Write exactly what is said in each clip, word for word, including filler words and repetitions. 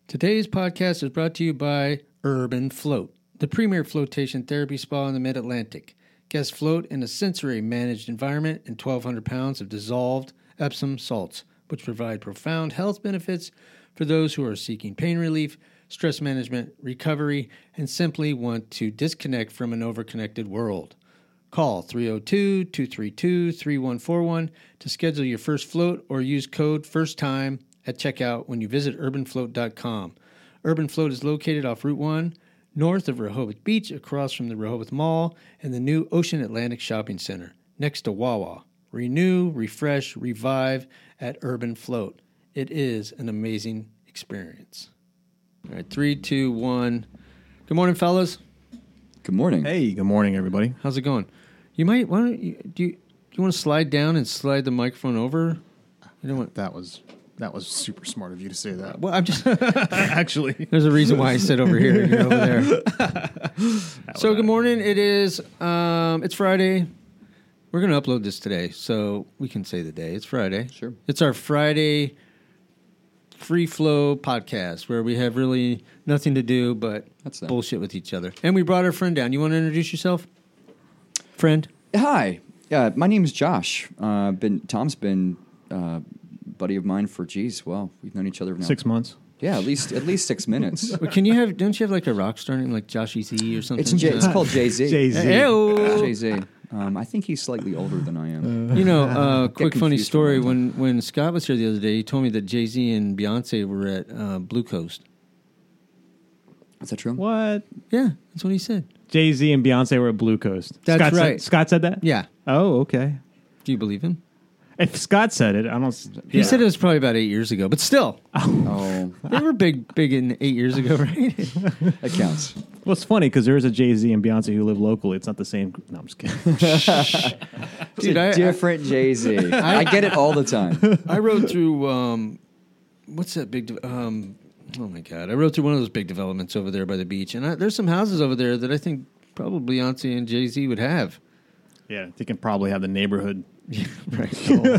Today's podcast is brought to you by Urban Float, the premier flotation therapy spa in the Mid-Atlantic. Guests float in a sensory-managed environment in twelve hundred pounds of dissolved Epsom salts, which provide profound health benefits for those who are seeking pain relief, stress management, recovery, and simply want to disconnect from an overconnected world. Call three oh two, two three two, three one four one to schedule your first float or use code FIRSTTIME at checkout when you visit urban float dot com. Urban Float is located off Route one, north of Rehoboth Beach, across from the Rehoboth Mall and the new Ocean Atlantic Shopping Center, next to Wawa. Renew, refresh, revive at Urban Float. It is an amazing experience. All right, three, two, one. Good morning, fellas. Good morning. Hey, good morning, everybody. How's it going? You might, why don't you, do you, do you want to slide down and slide the microphone over? You know what? That was that was super smart of you to say that. Well, I'm just, Actually, there's a reason why I sit over here and you're over there. So good morning. It is, um, it's Friday. We're going to upload this today, so we can say the day. It's Friday. Sure. It's our Friday free flow podcast where we have really nothing to do but That's that. bullshit with each other. And we brought our friend down. You want to introduce yourself? Friend? Hi. Yeah, my name is Josh. Uh, been Tom's been uh, buddy of mine for geez, well, we've known each other now. six months. Yeah, at least at least six minutes. But can you have, don't you have like a rock star name like Josh E Z or something? It's J- it's called Jay Z. Jay Z. Hey-o. Jay Z. Um, I think he's slightly older than I am. You know, uh, quick funny confused story. from When when Scott was here the other day, he told me that Jay-Z and Beyonce were at uh, Blue Coast. Is that true? What? Yeah, that's what he said. Jay Z and Beyonce were at Blue Coast. That's Scott right. Said, Scott said that. Yeah. Oh, okay. Do you believe him? If Scott said it, I don't. He yeah. said it was probably about eight years ago, but still, Oh, they were big, big in eight years ago, right? that counts. Well, it's funny because there is a Jay Z and Beyonce who live locally. It's not the same. No, I'm just kidding. It's Dude, a I- I- different Jay Z. I get it all the time. I rode through um, what's that big? De- um, oh my god! I rode through one of those big developments over there by the beach, and I, there's some houses over there that I think probably Beyonce and Jay Z would have. Yeah, they can probably have the neighborhood. Right.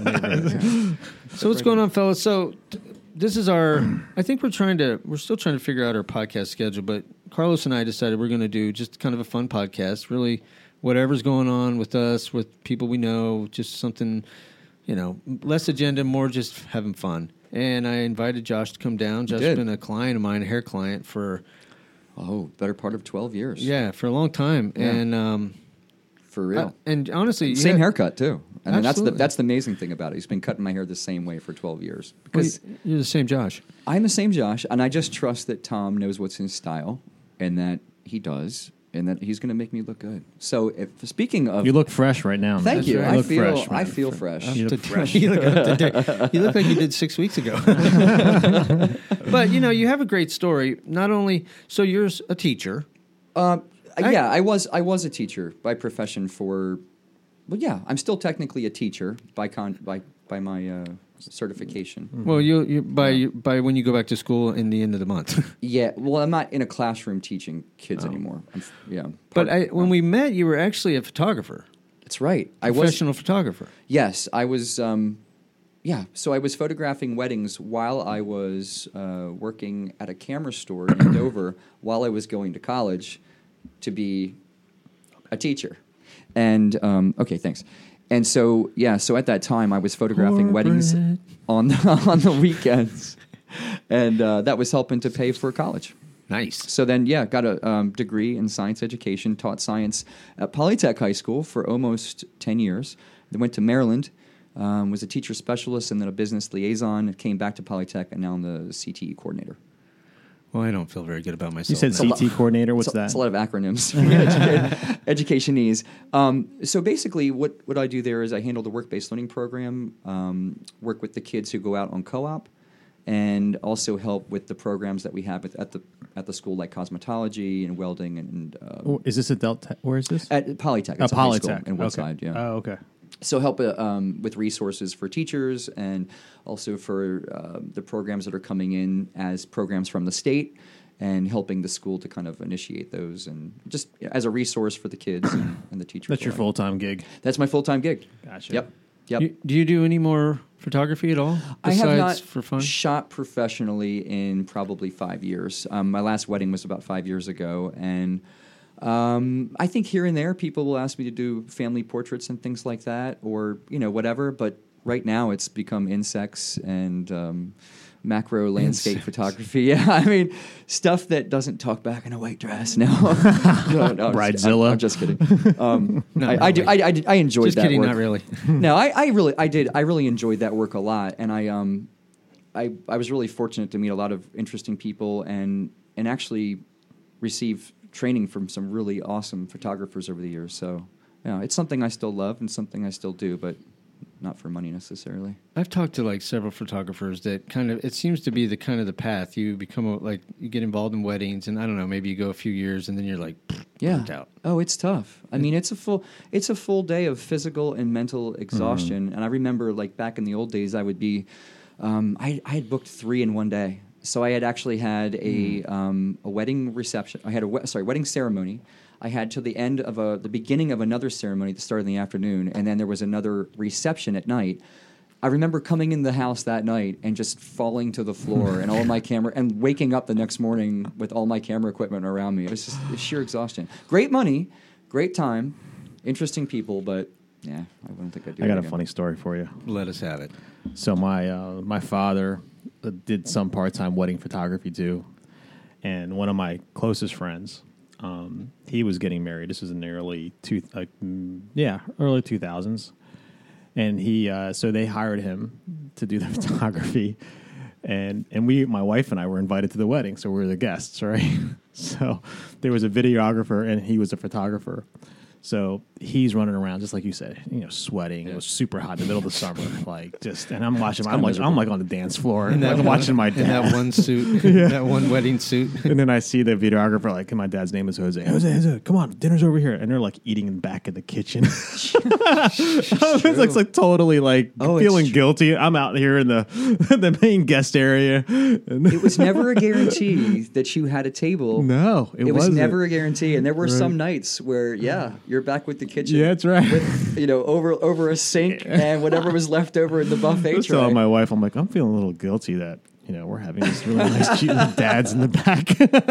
So what's going on, fellas? So t- this is our. I think we're trying to. We're still trying to figure out our podcast schedule, but Carlos and I decided we're going to do just kind of a fun podcast. Really, whatever's going on with us, with people we know, just something, you know, less agenda, more just having fun. And I invited Josh to come down. Josh's did. been a client of mine, a hair client for Oh, better part of twelve years. yeah for a long time, Yeah. and um, For real. I- and honestly, Same yeah, haircut, too. I mean, that's the Absolutely. that's the amazing thing about it. He's been cutting my hair the same way for twelve years. well, Because you're the same Josh. I'm the same Josh, and I just trust that Tom knows what's his style, and that he does, and that he's going to make me look good. So, if, speaking of, You look fresh right now. man. thank you. You I look feel fresh, I man. feel fresh. You look To- fresh. you look up to date. You look like you did six weeks ago. But you know, you have a great story. Not only so, you're s- a teacher. Uh, I- yeah, I was I was a teacher by profession for. Well, yeah, I'm still technically a teacher by con by by my uh, certification. Well, you you by you, by when you go back to school in the end of the month. Yeah, well, I'm not in a classroom teaching kids anymore. I'm, f- yeah, But part- I, when we met, you were actually a photographer, that's right. I was professional photographer. Yes, I was. Um, yeah, so I was photographing weddings while I was uh, working at a camera store in Andover while I was going to college to be a teacher. And um, okay, thanks. And so yeah, so at that time I was photographing weddings Corporate. on the, on the weekends, and uh, that was helping to pay for college. Nice. So then, yeah, got a um, degree in science education, taught science at Polytech High School for almost ten years. Then went to Maryland, um, was a teacher specialist and then a business liaison, came back to Polytech, and now I'm the C T E coordinator. Well, I don't feel very good about myself. You said now. C T coordinator. What's It's a, that? It's a lot of acronyms. Educa- Educationese. Um, so basically, what, what I do there is I handle the work-based learning program, um, work with the kids who go out on co-op, and also help with the programs that we have at, at the at the school, like cosmetology and welding and uh, Oh, is this a Delta? Where is this? at Polytech. Oh, It's a high school Polytech. in Woodside. Okay. Yeah. Oh, okay. So help uh, um, with resources for teachers and also for uh, the programs that are coming in as programs from the state, and helping the school to kind of initiate those, and just as a resource for the kids and, and the teachers. That's your alike. full time gig. That's my full time gig. Gotcha. Yep. Yep. You, do you do any more photography at all? I Besides have not for fun? shot professionally in probably five years. Um, my last wedding was about five years ago, and um, I think here and there people will ask me to do family portraits and things like that, or you know whatever. But right now it's become insects and um, macro landscape Insects. photography. Yeah, I mean stuff that doesn't talk back in a white dress. No, no, no I'm just- Bridezilla. I'm, I'm just kidding. Um, Not I, I, do, I, really. I, did- I enjoyed Just that kidding, work. not really. No, I, I really, I did, I really enjoyed that work a lot, and I, um, I, I was really fortunate to meet a lot of interesting people, and and actually receive training from some really awesome photographers over the years. So, yeah, it's something I still love and something I still do, but not for money necessarily. I've talked to like several photographers that kind of, it seems to be the kind of the path. You become a, like, you get involved in weddings, and I don't know, maybe you go a few years and then you're like, Yeah. burnt out. Oh, it's tough. I mean, it's a full it's a full day of physical and mental exhaustion. And I remember, like back in the old days, I would be, um, I I had booked three in one day. So I had actually had a um, a wedding reception. I had a we- sorry wedding ceremony. I had till the end of a the beginning of another ceremony at the start of the afternoon, and then there was another reception at night. I remember coming in the house that night and just falling to the floor and all my camera and waking up the next morning with all my camera equipment around me. It was just sheer exhaustion. Great money, great time, interesting people, but yeah, I wouldn't think I'd do I it got a again. funny story for you. Let us have it. So my uh, my father uh, did some part time wedding photography too, and one of my closest friends, um, he was getting married. This was in the early two, like mm, yeah, early two thousands, and he uh, so they hired him to do the photography, and and we, my wife and I, were invited to the wedding, so we were the guests, right? So there was a videographer and he was a photographer. So he's running around just like you said, you know, sweating. It was super hot in the middle of the summer, like just. And I'm watching. I'm kinda like, miserable. I'm like on the dance floor, In and that I'm watching my in dad. that one suit, that one wedding suit. And then I see the videographer, like, and my dad's name is Jose. Jose, Jose, come on, dinner's over here. And they're like eating back in the kitchen. I was like, like totally like Oh, it's feeling true. guilty. I'm out here in the the main guest area. It was never a guarantee that you had a table. No, it it, was wasn't. never a guarantee. And there were Right. some nights where, yeah, you're back with the kitchen. Yeah, that's right. With, you know, over over a sink and whatever was left over in the buffet I was tray. telling my wife, I'm like, I'm feeling a little guilty that, you know, we're having this really nice cute dads in the back.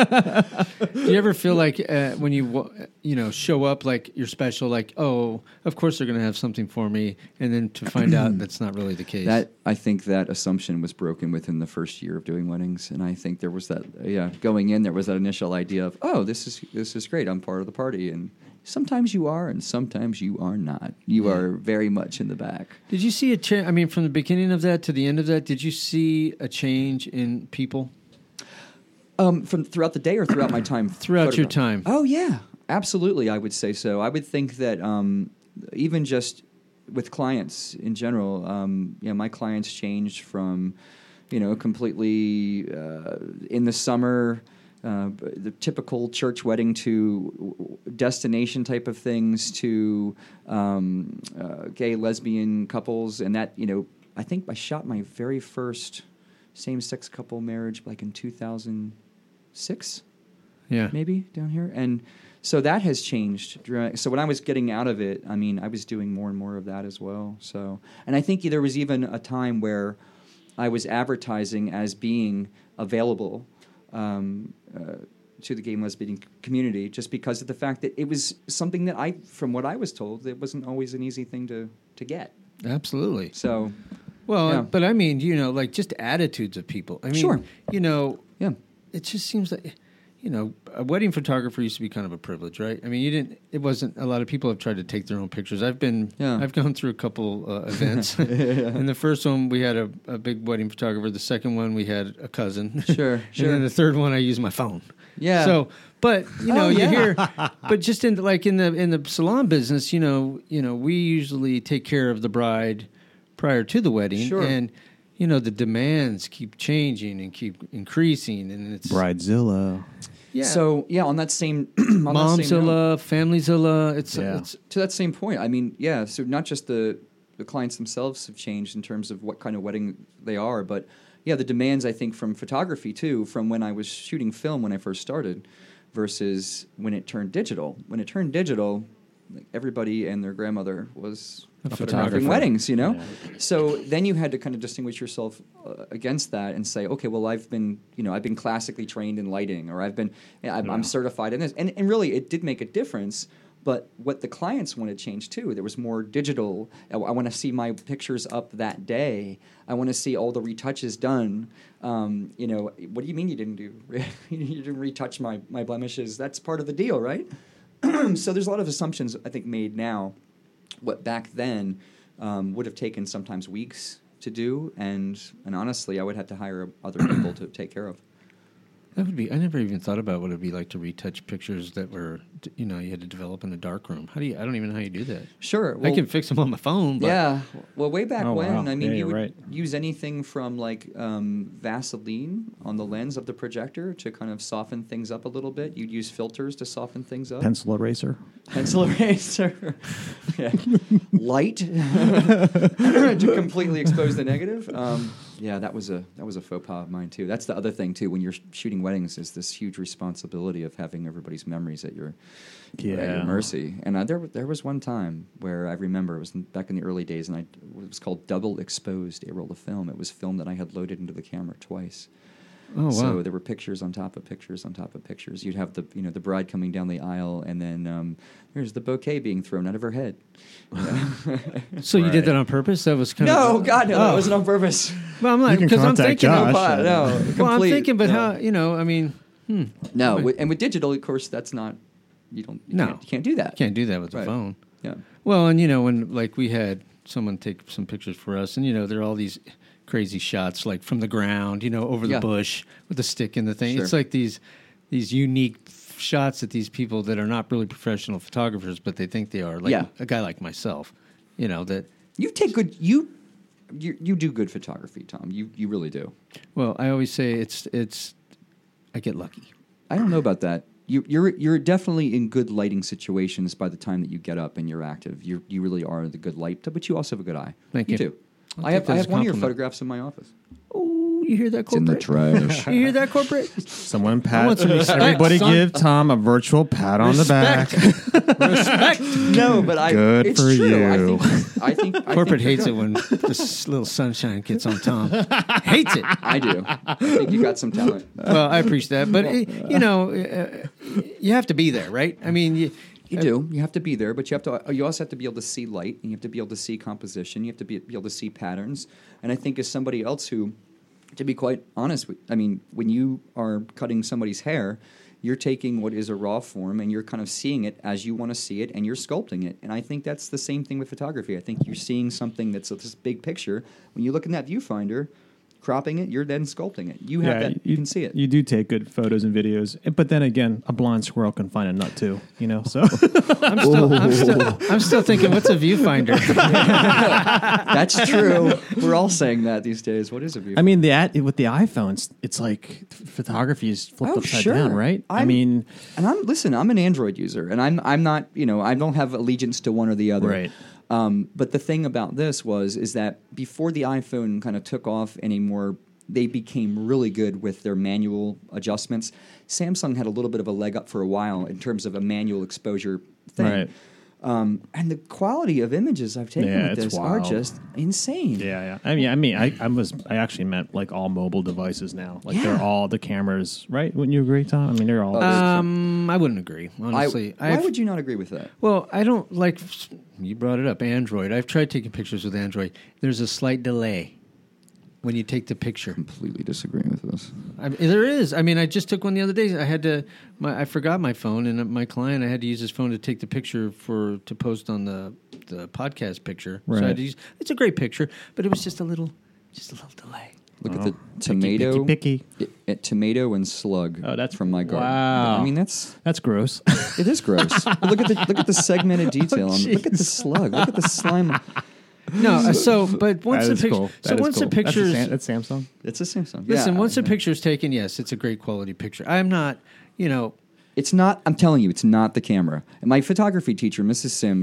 Do you ever feel like uh, when you wa- you know show up like you're special, like oh, of course they're going to have something for me, and then to find out that's not really the case? That I think that assumption was broken within the first year of doing weddings, and I think there was that. Yeah, going in, there was that initial idea of, oh, this is this is great. I'm part of the party, and sometimes you are, and sometimes you are not. You are very much in the back. Did you see a change? I mean, from the beginning of that to the end of that, did you see a change in people? Um, from throughout the day or throughout my time? Throughout your photographing? time. Oh yeah, absolutely. I would say so. I would think that um, even just with clients in general, um, you know, my clients changed from, you know, completely uh, in the summer. Uh, the typical church wedding to destination type of things to um, uh, gay lesbian couples, and that, you know, I think I shot my very first same-sex couple marriage like in two thousand six, Yeah. maybe down here, and so that has changed. dra- So when I was getting out of it, I mean, I was doing more and more of that as well. So, and I think there was even a time where I was advertising as being available um, uh, to the gay and lesbian community, just because of the fact that it was something that I, from what I was told, it wasn't always an easy thing to to get. Absolutely. So, Well, Yeah. but I mean, you know, like just attitudes of people. I mean, Sure. you know, yeah, it just seems like, you know, a wedding photographer used to be kind of a privilege, right? I mean, you didn't, it wasn't, a lot of people have tried to take their own pictures. I've been, Yeah. I've gone through a couple uh, events. In the first one, we had a, a big wedding photographer. The second one, we had a cousin. Sure, And sure. then the third one, I used my phone. Yeah. So, but you know, Oh, you yeah. hear, but just in like in the in the salon business, you know, you know, we usually take care of the bride prior to the wedding, Sure. and you know, the demands keep changing and keep increasing, and it's Bridezilla. yeah. So yeah, on that same on that same note, Momzilla, Familyzilla. It's Yeah. it's to that same point, I mean, yeah. So not just the the clients themselves have changed in terms of what kind of wedding they are, but yeah, the demands I think from photography too, from when I was shooting film when I first started, versus when it turned digital. When it turned digital, like everybody and their grandmother was A photographing photographer. weddings, you know? Yeah. So then you had to kind of distinguish yourself uh, against that and say, okay, well, I've been, you know, I've been classically trained in lighting, or I've been, I'm, Yeah. I'm certified in this. And, and really, it did make a difference. But what the clients wanted changed too. There was more digital. I, I want to see my pictures up that day. I want to see all the retouches done. Um, you know, what do you mean you didn't do? You didn't retouch my my blemishes? That's part of the deal, right? So there's a lot of assumptions I think made now. What back then um, would have taken sometimes weeks to do, and and honestly, I would have to hire other people to take care of. That would be. I never even thought about what it'd be like to retouch pictures that were, you know, you had to develop in a dark room. How do you? I don't even know how you do that. Sure, I well, can fix them on my phone. But yeah. Well, way back Oh, when, wow. I mean, Yeah, you you're would right. use anything from like um, Vaseline on the lens of the projector to kind of soften things up a little bit. You'd use filters to soften things up. Pencil eraser. Pencil eraser, yeah. Light to completely expose the negative. Um, yeah, that was a that was a faux pas of mine too. That's the other thing too. When you're sh- shooting weddings, is this huge responsibility of having everybody's memories at your at your Yeah. mercy. And uh, there there was one time where I remember it was in, back in the early days, and I it was called double exposed a roll of film. It was film that I had loaded into the camera twice. Oh wow. So there were pictures on top of pictures on top of pictures. You'd have the you know the bride coming down the aisle, and then um, there's the bouquet being thrown out of her head. So you did Right. that on purpose? That was kind no, of God, no, that Oh. wasn't on purpose. Well, I'm You like can because I'm contact thinking. Josh. Of, No, uh, no, well, I'm complete- thinking, but no. how you know? I mean, hmm, No, Right. with, and with digital, of course, that's not. You don't. You No. can't, you can't do that. can't do that with the Right. phone. Yeah. Well, and you know when like we had someone take some pictures for us, and you know there are all these crazy shots like from the ground, you know, over the Yeah. bush with the stick in the thing. Sure. It's like these these unique f- shots that these people that are not really professional photographers, but they think they are. Like Yeah. a guy like myself, you know that. You take good. You. You, you do good photography, Tom. You you really do. Well, I always say it's it's. I get lucky. I don't know about that. You, you're you're definitely in good lighting situations by the time that you get up and you're active. You you really are the good light, but you also have a good eye. Thank you. do. I'll I take have that I as have a one of your compliment. photographs in my office. Oh, you hear that, corporate? trash. You hear that, corporate? Someone I pat. want some respect, Everybody son. give Tom a virtual pat on the back. Respect. No, but I. Good it's for true. I you. think. I think I Corporate think hates it when this little sunshine gets on Tom. Hates it. I do. I think you got some talent. Well, I appreciate that, but it, you know, uh, you have to be there, right? I mean, you, You do. You have to be there, but you have to. You also have to be able to see light, and you have to be able to see composition. You have to be, be able to see patterns. And I think as somebody else who, to be quite honest, with, I mean, when you are cutting somebody's hair, you're taking what is a raw form and you're kind of seeing it as you want to see it, and you're sculpting it. And I think that's the same thing with photography. I think you're seeing something that's this big picture. When you look in that viewfinder, cropping it, you're then sculpting it. You have that. You, can see it. You do take good photos and videos, but then again, a blind squirrel can find a nut too. You know, so I'm still, I'm still, I'm still thinking, what's a viewfinder? That's true. We're all saying that these days. What is a viewfinder? I mean, the at, with the iPhones, it's like f- photography is flipped Oh, upside sure. down, right? I I'm- mean, And I'm listen. I'm an Android user, and I'm I'm not. You know, I don't have allegiance to one or the other. Right. Um, but the thing about this was is that before the iPhone kind of took off any more, they became really good with their manual adjustments. Samsung had a little bit of a leg up for a while in terms of a manual exposure thing. Right. Um, and the quality of images I've taken Yeah, with it's this are wild. just insane. yeah, yeah. I mean, I mean, I, I was, I actually meant like all mobile devices now. Like they're Yeah. all the cameras, right? Wouldn't you agree, Tom? I mean, they're all. Oh, Um, I wouldn't agree, I, honestly. why I've- would you not agree with that? Well, I don't like. You brought it up, Android. I've tried taking pictures with Android. There's a slight delay when you take the picture. Completely disagreeing with this. I mean, there is. I mean, I just took one the other day. I had to. My, I forgot my phone, and my client. I had to use his phone to take the picture for to post on the the podcast picture. So I had Right. to use. It's a great picture, but it was just a little, just a little delay. Look Oh, at the picky, tomato, picky, picky. i- i- tomato and slug. Oh, that's- from my garden. wow. I mean, that's That's gross. it is gross. But look at the look at the segmented detail. Oh, on, look at the jeez. slug. Look at the slime. No, uh, so but once That the is picture, cool. so That is once cool. the pictures, That's, a, Sam- that's Samsung. It's a Samsung. listen, Yeah. once the picture's taken, yes, it's a great quality picture. I'm not, you know, It's not. I'm telling you, it's not the camera. And my photography teacher, Missus Sims,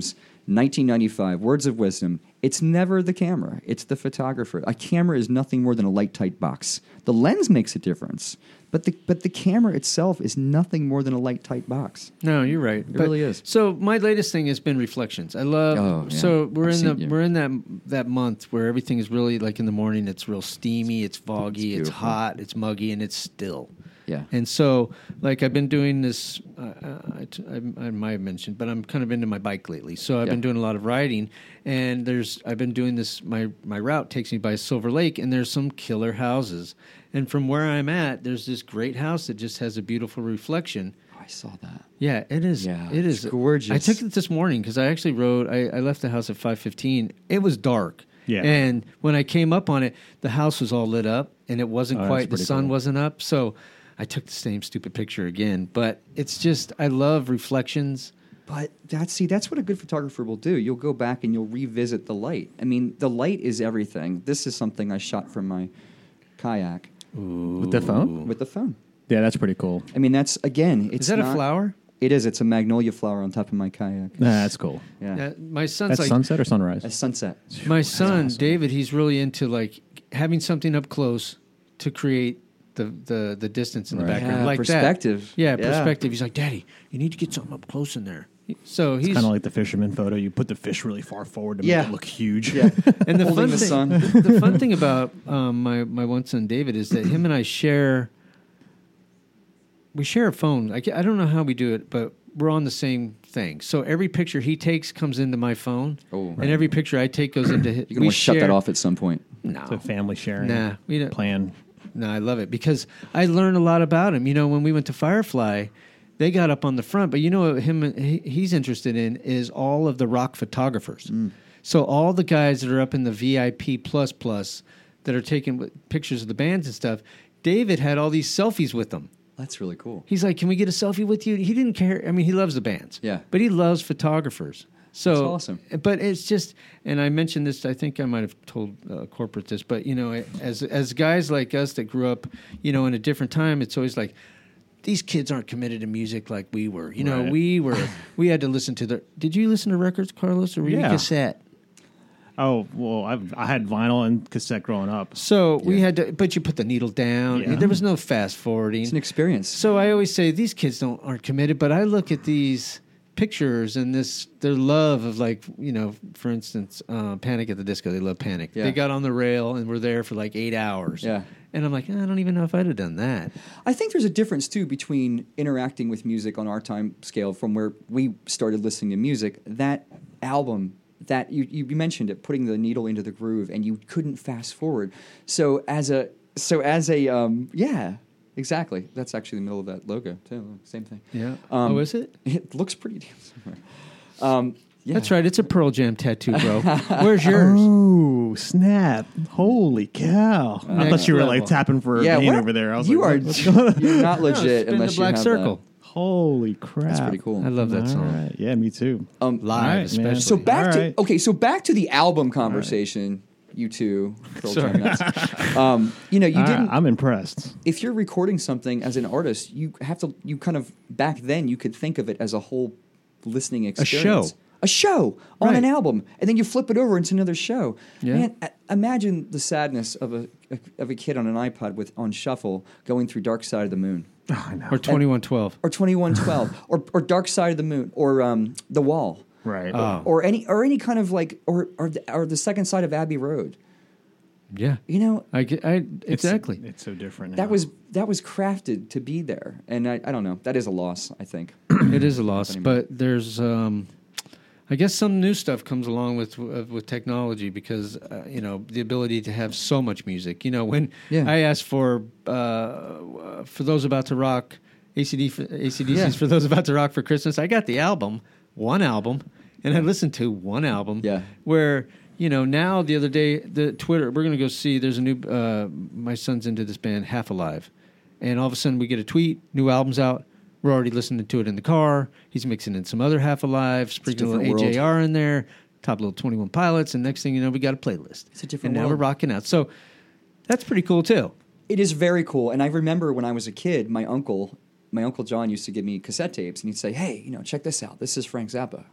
nineteen ninety-five, words of wisdom. It's never the camera. It's the photographer. A camera is nothing more than a light-tight box. The lens makes a difference, but the but the camera itself is nothing more than a light-tight box. No, you're right. It really is. So my latest thing has been reflections. I love. Oh, yeah. So we're I've in the seen you. we're in that that month where everything is really like in the morning. It's real steamy. It's foggy. It's It's, beautiful. hot. It's muggy, and it's still. Yeah. And so, like, I've been doing this, uh, I, I, I might have mentioned, but I'm kind of into my bike lately. So I've Yeah. been doing a lot of riding, and there's, I've been doing this, my, my route takes me by Silver Lake, and there's some killer houses. And from where I'm at, there's this great house that just has a beautiful reflection. Oh, I saw that. Yeah, it is. Yeah, it it's is gorgeous. I took it this morning because I actually rode, I, I left the house at five fifteen. It was dark. Yeah. And when I came up on it, the house was all lit up, and it wasn't Oh, that's quite, the pretty sun cool. wasn't up. So I took the same stupid picture again, but it's just, I love reflections. But that's see, that's what a good photographer will do. You'll go back and you'll revisit the light. I mean, the light is everything. This is something I shot from my kayak With the phone? with the phone. Yeah, that's pretty cool. I mean, that's again, it's Is that not, a flower? It is. It's a magnolia flower on top of my kayak. Nah, that's cool. Yeah, Yeah, my son's That's like, sunset or sunrise? a sunset. my son, David, he's really into like having something up close to create the, the, the distance in the Right. background. Yeah, like perspective. That. Yeah, Yeah. perspective. He's like, Daddy, you need to get something up close in there. So he's, Kind of like the fisherman photo. You put the fish really far forward to Yeah. make it look huge. Yeah, and the holding fun the thing, sun. the, the fun thing about um, my my one son David is that him and I share. We share a phone. I, ca- I don't know how we do it, but we're on the same thing. So every picture he takes comes into my phone, Oh. and every picture I take goes into his. You can almost shut that off at some point. No, It's a family sharing Nah, we don't. plan. No, I love it because I learned a lot about him. You know, when we went to Firefly, they got up on the front, but you know what him he, he's interested in is all of the rock photographers. So all the guys that are up in the V I P plus plus that are taking pictures of the bands and stuff. David had all these selfies with them. That's really cool. He's like, "Can we get a selfie with you?" He didn't care. I mean, he loves the bands. Yeah. But he loves photographers. So That's awesome. But it's just, and I mentioned this. I think I might have told uh, corporate this, but you know, as as guys like us that grew up, you know, in a different time, it's always like these kids aren't committed to music like we were. You know, Right. we were. We had to listen to the. Did you listen to records, Carlos, or were you Yeah. cassette? Oh, well, I've, I had vinyl and cassette growing up. So we Yeah. had to, but you put the needle down. Yeah. There was no fast forwarding. It's an experience. So I always say these kids don't aren't committed, but I look at these pictures and this their love of like you know, for instance, uh, Panic at the Disco. They love Panic. Yeah. They got on the rail and were there for like eight hours. Yeah. and I'm like, I don't even know if I'd have done that. I think there's a difference too between interacting with music on our time scale from where we started listening to music. That album, that you, you mentioned it, putting the needle into the groove, and you couldn't fast forward. So as a so as a um, yeah, exactly. That's actually the middle of that logo too. Same thing. Yeah. Um, oh, is it? It looks pretty damn similar. Um, yeah. That's right. It's a Pearl Jam tattoo, bro. Where's yours? Oh, snap. Holy cow. I Next thought you were level. like tapping for a Yeah, vein what? over there. I was you like, are what- what's going on? you're not No, legit spin unless the black you have circle. Holy crap. That's pretty cool. I love that All song. right. Yeah, me too. That. Um, Live, All right, man. especially. So back All to right. okay. So back to the album conversation. You two, Pearl Jam nuts. Um, you know, you All right, didn't. I'm impressed. If you're recording something as an artist, you have to. You kind of back then you could think of it as a whole listening experience. show. A show on Right. an album, and then you flip it over into another show. Yeah. Man, a- imagine the sadness of a of a kid on an iPod with on shuffle going through Dark Side of the Moon, Oh, I know. Or twenty-one twelve. or twenty-one twelve, or or Dark Side of the Moon, or um, The Wall. Right. Oh. Or any, or any kind of like, or or the, or the second side of Abbey Road. Yeah. You know, I, get- I It's- exactly. It's, so different. that now. was that was crafted to be there, and I, I don't know. That is a loss, I think. It is a loss, anymore. but there's, um, I guess, some new stuff comes along with uh, with technology because uh, you know the ability to have so much music. You know, when Yeah. I asked for uh, for those about to rock A C D for, A C D Cs Yeah. for those about to rock for Christmas, I got the album, one album, and I listened to one album. Yeah. Where you know now the other day the Twitter we're gonna go see there's a new uh, my son's into this band Half Alive, and all of a sudden we get a tweet, new album's out. We're already listening to it in the car. He's mixing in some other Half Alive, sprinkling a little different A J R in there, top little twenty-one Pilots, and next thing you know, we got a playlist. It's a different And now world. we're rocking out. So that's pretty cool too. It is very cool, and I remember when I was a kid, my uncle, my uncle John used to give me cassette tapes, and he'd say, "Hey, you know, check this out. This is Frank Zappa,"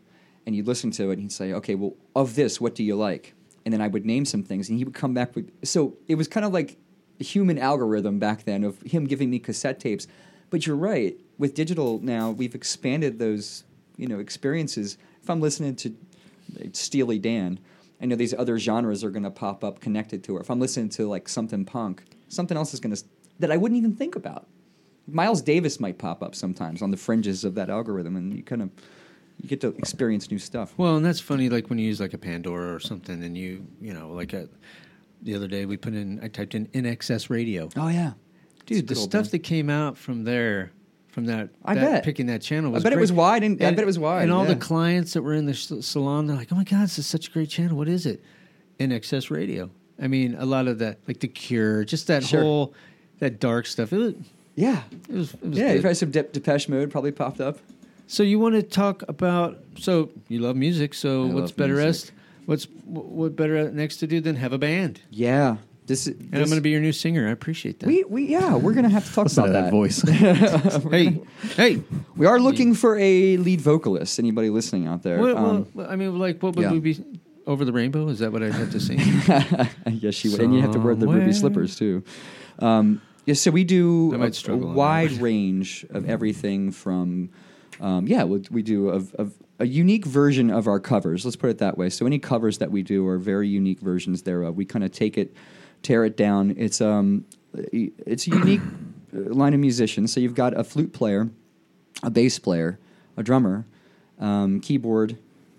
and you'd listen to it, and he'd say, okay, well, of this, what do you like? And then I would name some things, and he would come back with... So it was kind of like a human algorithm back then of him giving me cassette tapes. But you're right. With digital now, we've expanded those, you know, experiences. If I'm listening to Steely Dan, I know these other genres are going to pop up connected to it. If I'm listening to, like, something punk, something else is going to... that I wouldn't even think about. Miles Davis might pop up sometimes on the fringes of that algorithm, and you kind of... You get to experience new stuff. Well, and that's funny, like when you use like a Pandora or something, and you, you know, like a, the other day we put in, I typed in N X S radio. Oh, yeah. Dude, the stuff that came out from there, from that, I that bet. picking that channel was I bet great. it was wide, and, and I bet it was wide. And all yeah. the clients that were in the salon, they're like, oh my God, this is such a great channel. What is it? N X S radio. I mean, a lot of that, like The Cure, just that Sure. whole, that dark stuff. It was, Yeah. it was, it was Yeah, good. you probably some De- Depeche Mode probably popped up. So you want to talk about? So you love music. So I what's love better music. as? What's what better next to do than have a band? Yeah. This, is, And I'm going to be your new singer. I appreciate that. We, we, yeah, we're going to have to talk Listen about to that. that voice. hey, hey. We are looking for a lead vocalist. Anybody listening out there? What, Um, well, I mean, like, what would yeah. we be? Over the Rainbow? Is that what I'd have to sing? I guess she would. And you have to wear the ruby Somewhere. slippers, too. Um, yeah, so we do I a, might a struggle on that wide one. range of everything from, um, yeah, we, we do a, a, a unique version of our covers. Let's put it that way. So any covers that we do are very unique versions thereof. We kind of take it, tear it down. It's um, it's a unique line of musicians. So you've got a flute player, a bass player, a drummer, um, keyboard,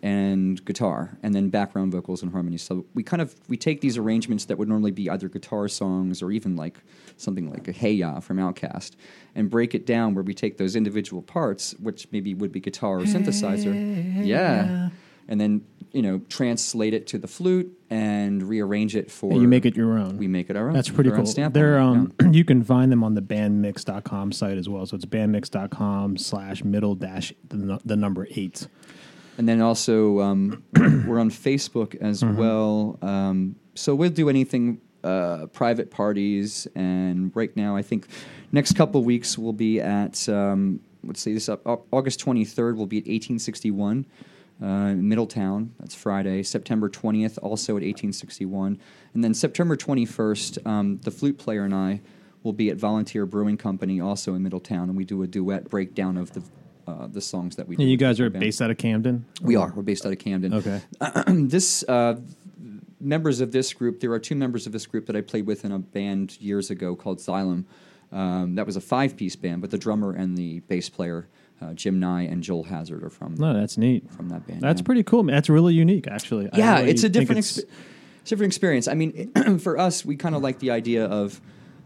and guitar, and then background vocals and harmonies. So we kind of we take these arrangements that would normally be either guitar songs or even like something like a Hey Ya from Outkast, and break it down where we take those individual parts, which maybe would be guitar or synthesizer, Hey yeah, Ya. and then you know translate it to the flute and rearrange it for. And you make it your own. We make it our own. That's pretty our own cool. stamp They're on it, um, you can find them on the bandmix dot com site as well. So it's bandmix dot com slash middle dash the, nu- the number eight. And then also, um, we're on Facebook as Mm-hmm. well. Um, so we'll do anything, uh, private parties. And right now, I think next couple of weeks we'll be at, um, let's see this up, Au- August twenty-third, we'll be at eighteen sixty-one uh, in Middletown. That's Friday. September twentieth, also at eighteen sixty-one. And then September twenty-first, um, the flute player and I will be at Volunteer Brewing Company, also in Middletown. And we do a duet breakdown of the Uh, the songs that we do. And you with the guys are band. based out of Camden? We are. We're based out of Camden. Okay. this uh, members of this group. There are two members of this group that I played with in a band years ago called Xylem. Um, that was a five-piece band, but the drummer and the bass player, uh, Jim Nye and Joel Hazard, are from No, that's neat. from that band. That's yeah. pretty cool, man. That's really unique, actually. I Yeah, really it's a think different, it's- exp- different experience. I mean, for us, we kind of like the idea of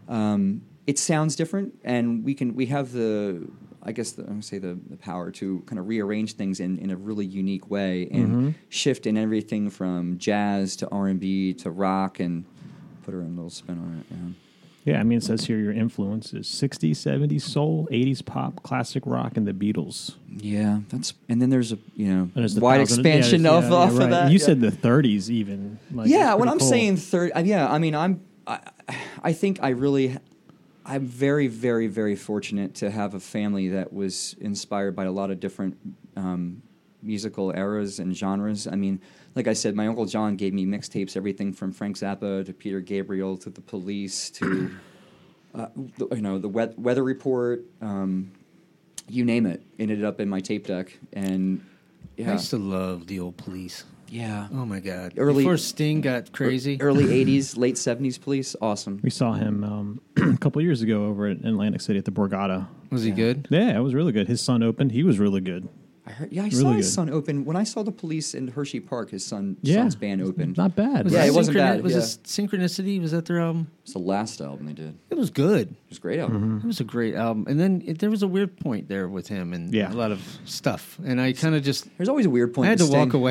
um, it sounds different, and we can we have the. I guess the, I'm gonna say the, the power to kind of rearrange things in, in a really unique way and Mm-hmm. shift in everything from jazz to R and B to rock and put her a little spin on it. Yeah. Yeah, I mean, it says here your influence is sixties, seventies soul, eighties pop, classic rock, and the Beatles. Yeah, that's and then there's a you know And there's the wide thousand- expansion yeah, of yeah, off yeah, right. of that. You yeah. said the thirties even. Like, yeah, that's when pretty I'm cool. saying third, uh, yeah, I mean I'm I, I think I really I'm very very very fortunate to have a family that was inspired by a lot of different um, musical eras and genres. I mean, like I said, my Uncle John gave me mixtapes, everything from Frank Zappa to Peter Gabriel to the Police to uh, the, you know the we- Weather Report, um, you name it, ended up in my tape deck, and yeah, I used to love the old Police. yeah. Oh my God! Early- Before Sting got crazy. Early eighties, late seventies Police, awesome. We saw him um, a couple years ago over at Atlantic City at the Borgata. Was he good? Yeah, it was really good. His son opened. He was really good. I heard, yeah, I Really saw his good. son open. When I saw the Police in Hershey Park, his son, Yeah. son's band opened. Not bad. Was Yeah, it it wasn't Synchroni- bad, Was yeah. it Synchronicity? Was that their album? It's the last album they did. It was good. It was a great album. Mm-hmm. It was a great album. And then it, there was a weird point there with him and Yeah. a lot of stuff. And I kind of just There's always a weird point. I had to with walk Sting. away.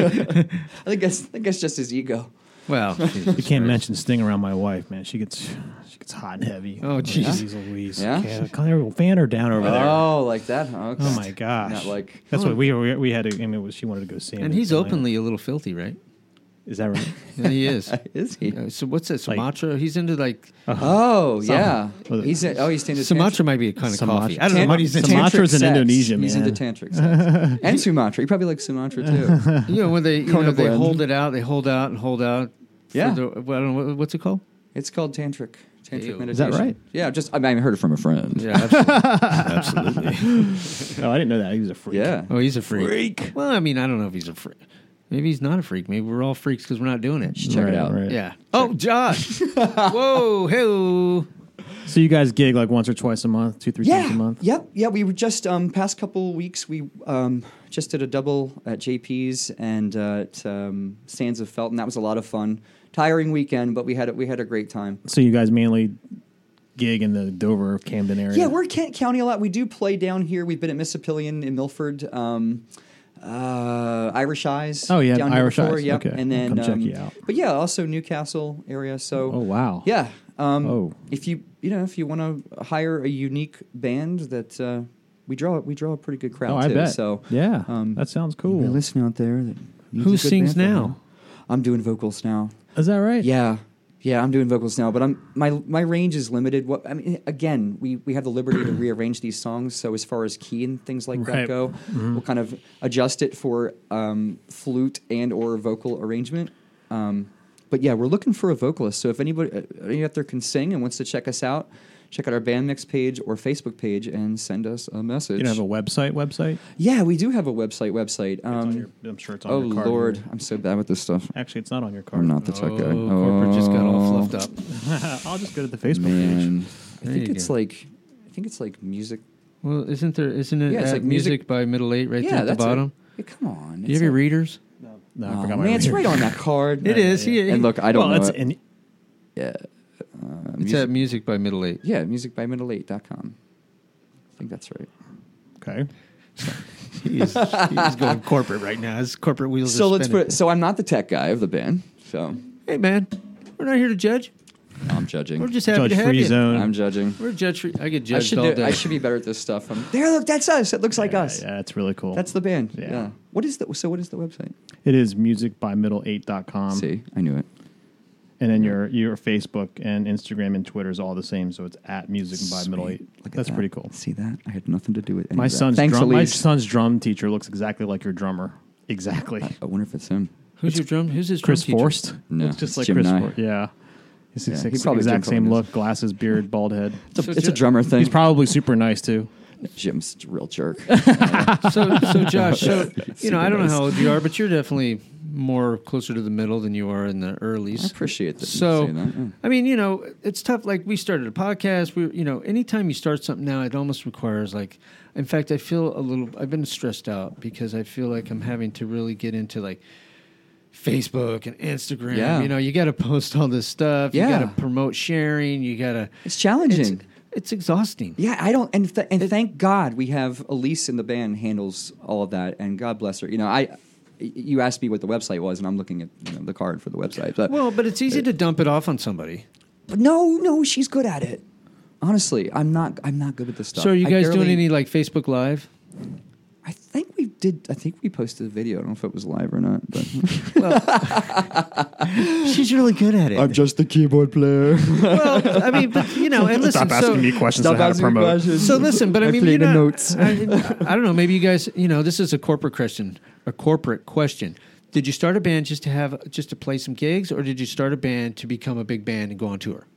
I think that's, I think that's just his ego. Well, You can't mention Sting around my wife, man. She gets she gets hot and heavy. Oh, jeez. Jeez Louise. Yeah? Can't- can't- fan her down over there. Oh, like that? Huh? Okay. Oh my gosh. Not like That's what we we, we had to. I mean, it was, she wanted to go see him. And he's Atlanta. openly a little filthy, right? Is that right? Yeah, he is. Is he? Uh, so what's that? Like- Sumatra? He's into like Oh, Something. yeah. Was it- He's a, oh, he's into Sumatra might be a kind of Sumatra. coffee. I don't know what he's into. Sumatra's in sex. Indonesia, He's man. into tantric sex. And Sumatra. He probably likes Sumatra too. You know when they you Kona know, they blend. hold it out, they hold out and hold out. for Yeah. the- well, I don't know what- what's it called? It's called tantric. Tantric Ew. meditation. Is that right? Yeah, just I, mean, I heard it from a friend. Yeah, absolutely. absolutely. Oh, I didn't know that. He was a freak. Yeah. Oh, he's a freak. Freak. Well, I mean, I don't know if he's a freak. Maybe he's not a freak. Maybe we're all freaks because we're not doing it. Check Right, it out. right. Yeah. Oh, Josh. Whoa, hey. So you guys gig like once or twice a month, two, three Yeah. times a month? Yep. Yeah. We were just um, past couple weeks. We um, just did a double at J P's and uh, at um, Sands of Felton. That was a lot of fun. Tiring weekend, but we had a, we had a great time. So you guys mainly gig in the Dover, Camden area? Yeah, we're in Kent County a lot. We do play down here. We've been at Mississippian in Milford. Um, uh, Irish Eyes. Oh, yeah, down here Irish before. Eyes. Yep. Okay. And then I'll come check um, you out. But yeah, also Newcastle area. So Oh, wow. yeah. Um, Oh. If you you know if you want to hire a unique band that uh, we draw we draw a pretty good crowd Oh, I too. bet. So Yeah, um, that sounds You're cool. listening out there. That needs Who a good sings band for now? them. I'm doing vocals now. Is that right? Yeah, yeah, I'm doing vocals now, but I'm my my range is limited. What I mean, again, we we have the liberty to rearrange these songs. So as far as key and things like that Right. go, we'll kind of adjust it for um, flute and or vocal arrangement. Um, but yeah, we're looking for a vocalist. So if anybody, uh, anybody out there can sing and wants to check us out, check out our band mix page or Facebook page and send us a message. You don't have a website website? yeah, we do have a website. Website. It's on Um, your, I'm sure it's on oh your card. Lord, here. I'm so bad with this stuff. Actually, it's not on your card. I'm not the tech Oh, guy. corporate just got all Oh. fluffed up. I'll just go to the Facebook page. Man, I There think you it's go. like I think it's like music. Well, isn't there? Isn't it Yeah, it's at like music, music- by Middle Eight right yeah, there at the that's bottom? It. Yeah, come on. Do you have your readers? No, I Oh, forgot my man, it's reader. right on that card. It is. yeah. He- And look, I don't well, know. it's it. in, yeah, uh, It's music, at music by Middle Eight. yeah, music by middle eight dot com. I think that's right. okay. He's, he's going corporate right now. His corporate wheels So are let's spinning. put. So I'm not the tech guy of the band. So Hey, man, we're not here to judge. I'm judging. We're just happy Judge to have free you. zone. I'm judging. We're judge free. I get I judged should. all Do, day. I should be better at this stuff. Um, there, look, that's us. It looks like yeah, us. Yeah, it's really cool. That's the band. Yeah. Yeah. What is the? So what is the website? it is music by middle eight dot com. See, I knew it. And then your your Facebook and Instagram and Twitter is all the same, so it's at music by middle Sweet. eight. Look at That's that. pretty cool. See that? I had nothing to do with any My of that. son's Thanks, drum, my Elise. son's drum teacher looks exactly like your drummer. Exactly. I wonder if it's him. Who's your drum? Who's his Chris drum teacher? Forst. No, Looks just it's like Jim Chris Nye. Forst. Yeah. He's Yeah, the he exact, probably exact Jim same probably look, glasses, beard, bald head. It's a, So it's a Ju- drummer thing. He's probably super nice too. Jim's a real jerk. So, so Josh, so you know, I don't know nice. how old you are, but you're definitely more closer to the middle than you are in the I earlies. appreciate that. So, you say that. Yeah. I mean, you know, it's tough. Like we started a podcast. We, you know, anytime you start something now, it almost requires like. In fact, I feel a little. I've been stressed out because I feel like I'm having to really get into like Facebook and Instagram. Yeah. You know, you got to post all this stuff. Yeah. You got to promote sharing. You got to. It's challenging. It's, it's exhausting. Yeah, I don't, and th- and thank God we have Elise in the band handles all of that, and God bless her. You know, I, you asked me what the website was, and I'm looking at you know, the card for the website. But, Well, but it's easy to dump it off on somebody. but no, no, she's good at it. Honestly, I'm not. I'm not good with this stuff. So, are you I guys barely- doing any like Facebook Live? I think we did. I think we posted a video. I don't know if it was live or not, but She's really good at it. just the keyboard player. Well, I mean, but you know, and listen. Stop asking so, me questions Stop on how to asking me promote. questions. So listen, but I, I mean, play you the know, notes. I, I don't know. Maybe you guys, you know, this is a corporate question, a corporate question. Did you start a band just to have just to play some gigs, or did you start a band to become a big band and go on tour?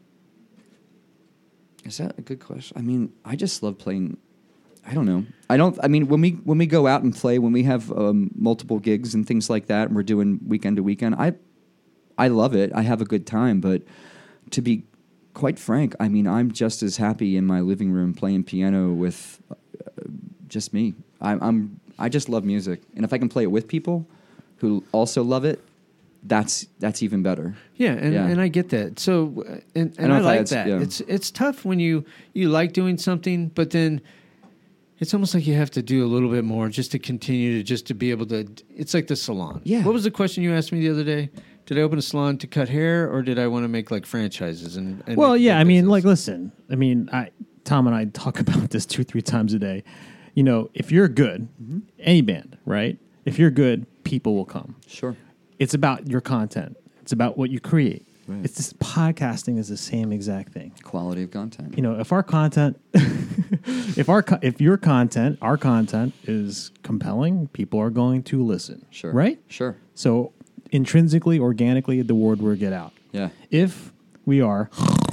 Is that a good question? I mean, I just love playing. I don't know. I don't. I mean, when we when we go out and play, when we have um, multiple gigs and things like that, and we're doing weekend to weekend, I I love it. I have a good time. But to be quite frank, I mean, I'm just as happy in my living room playing piano with uh, just me. I, I'm. I just love music, and if I can play it with people who also love it, that's that's even better. Yeah, and, Yeah. and I get that. So, uh, and, I and don't I, know if like that's- that. yeah. It's it's tough when you you like doing something, but then it's almost like you have to do a little bit more just to continue to just to be able to. It's like the salon. Yeah. What was the question you asked me the other day? Did I open a salon to cut hair, or did I want to make like franchises? And, and Well, make yeah. big I mean, business? like, listen. I mean, I Tom and I talk about this two, three times a day. You know, if you're good, any band, right? If you're good, people will come. Sure. It's about your content. It's about what you create. Right. It's just podcasting is the same exact thing. Quality of content. You know, if our content, if our co- if your content, our content is compelling, people are going to listen. Sure. Right? Sure. So intrinsically, organically, the word will get out. Yeah. If we are,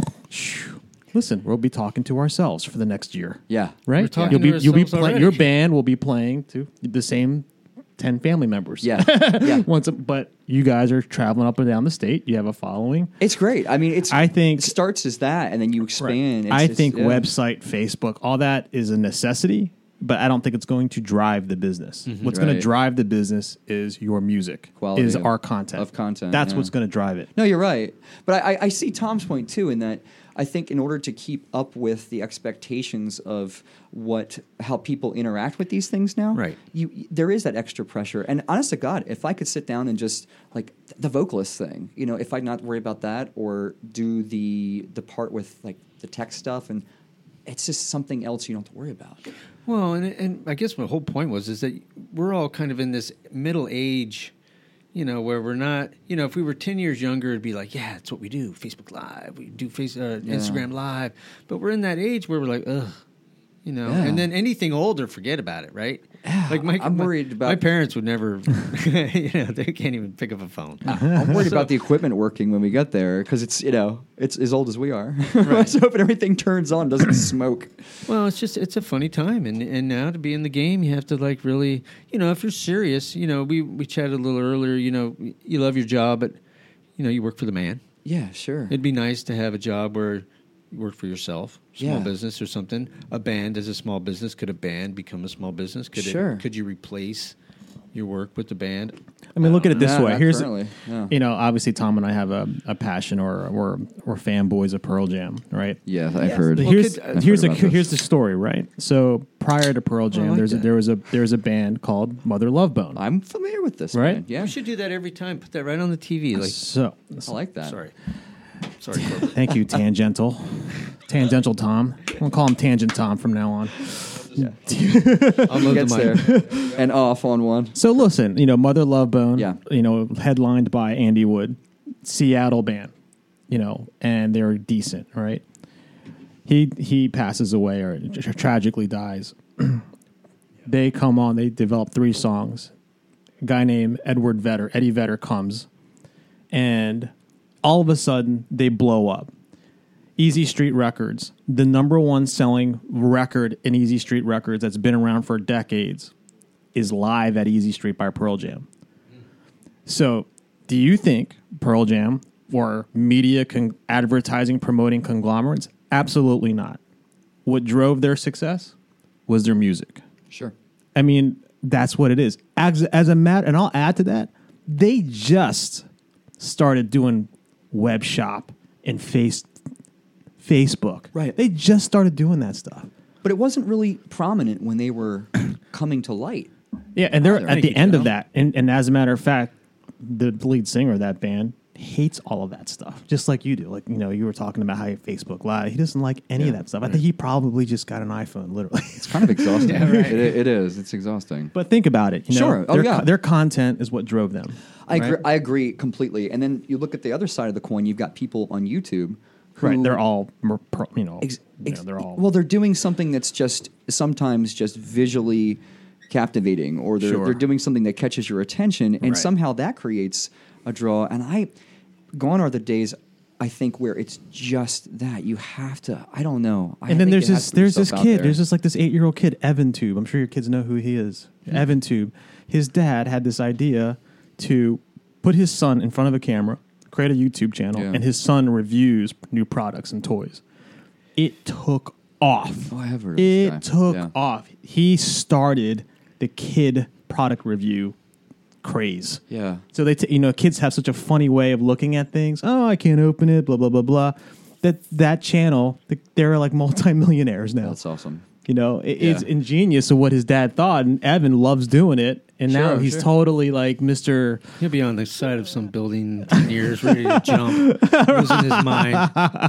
listen, we'll be talking to ourselves for the next year. Yeah. Right? We're talking you'll be to you'll be ourselves playing. already. Your band will be playing to the same ten family members. Yeah. Yeah. Once, a, but you guys are traveling up and down the state. You have a following. It's great. I mean, it's. I think it starts as that, and then you expand. It's, I it's- think yeah. website, Facebook, all that is a necessity, but I don't think it's going to drive the business. What's going Right. to drive the business is your music, Quality is of- our content. of content, That's yeah. what's going to drive it. No, you're right. But I, I see Tom's point too, in that I think in order to keep up with the expectations of what how people interact with these things now, Right. You there is that extra pressure. And honest to God, if I could sit down and just like the vocalist thing, you know, if I'd not worry about that or do the the part with like the tech stuff, and it's just something else you don't have to worry about. Well, and and I guess my whole point was is that we're all kind of in this middle age, you know, where we're not, you know, if we were ten years younger, it'd be like, yeah, that's what we do, Facebook Live, we do face uh, Yeah. Instagram Live, but we're in that age where we're like, ugh, you know, Yeah. and then anything older, forget about it, right? Yeah, Like my, I'm my- worried about- my parents would never, you know, they can't even pick up a phone. I'm worried about the equipment working when we get there because it's you know it's as old as we are. Let's hope everything turns on, doesn't smoke. Well, it's just it's a funny time, and and now to be in the game, you have to like really, you know, if you're serious, you know, we we chatted a little earlier, you know, you love your job, but you know, you work for the man. Yeah, sure. It'd be nice to have a job where you work for yourself, small Yeah. business or something. A band is a small business. Could a band become a small business? Could Sure. It, could you replace your work with the band? I mean, look at it this Not- way. not Here's, currently, no. you know, obviously Tom and I have a, a passion, or or we're fanboys of Pearl Jam, right? Yeah, I've heard. Well, here's could- I've here's heard a about this. here's the story, right? So prior to Pearl Jam, like there's a, that. there was a there's a band called Mother Love Bone. I'm familiar with this, Right? man. Yeah, We should do that every time. Put that right on the T V. Like, So I like that. sorry, sorry, Corbett. thank you, Tangential, Tangential Tom. I'm gonna call him Tangent Tom from now on. I'll load Gets the mic. there and off on one. So listen, you know, Mother Love Bone, Yeah. you know, headlined by Andy Wood, Seattle band, you know, and they're decent, right? He he passes away or tra- tragically dies. They come on, they develop three songs. A guy named Edward Vedder, Eddie Vedder comes, and all of a sudden they blow up. Easy Street Records, the number one selling record in Easy Street Records that's been around for decades, is Live at Easy Street by Pearl Jam. So, do you think Pearl Jam were media con- advertising promoting conglomerates? Absolutely not. What drove their success was their music. Sure. I mean, that's what it is. As, as a matter, and I'll add to that, they just started doing web shop and face Facebook. Right. They just started doing that stuff. But it wasn't really prominent when they were coming to light. Yeah, and they're There. at Thank the you, end Joe. of that. And, and as a matter of fact, the lead singer of that band hates all of that stuff, just like you do. Like, you know, you were talking about how you Facebook Live. He doesn't like any of that stuff. I think he probably just got an iPhone, literally. It's kind of exhausting. Yeah, right. it, it is. It's exhausting. But think about it. You know, Sure. Oh, their, yeah. their content is what drove them. I right? agree, I agree completely. And then you look at the other side of the coin. You've got people on YouTube. Who, Right, they're all, mer- pro- you know, Ex- you ex- know, they're all. well, they're doing something that's just sometimes just visually captivating, or they're Sure. they're doing something that catches your attention, and Right. somehow that creates a draw. And I, gone are the days, I think, where it's just that you have to. I don't know. I and then think there's it has this to put there's this yourself out kid. there. There's just like this eight year old kid, Evan Tube. I'm sure your kids know who he is. Evan Tube. His dad had this idea to put his son in front of a camera, create a YouTube channel, Yeah. and his son reviews new products and toys. It took off. Oh, I have heard of this It guy. took Yeah. off. He started the kid product review craze. Yeah. So they, t- you know, kids have such a funny way of looking at things. Oh, I can't open it. Blah blah blah blah. That that channel, th- they're like multimillionaires now. That's awesome. You know, it, Yeah. it's ingenious of what his dad thought, and Evan loves doing it. and Sure, now he's sure. totally like Mister He'll be on the side of some building in ten years, ready to jump, losing his mind.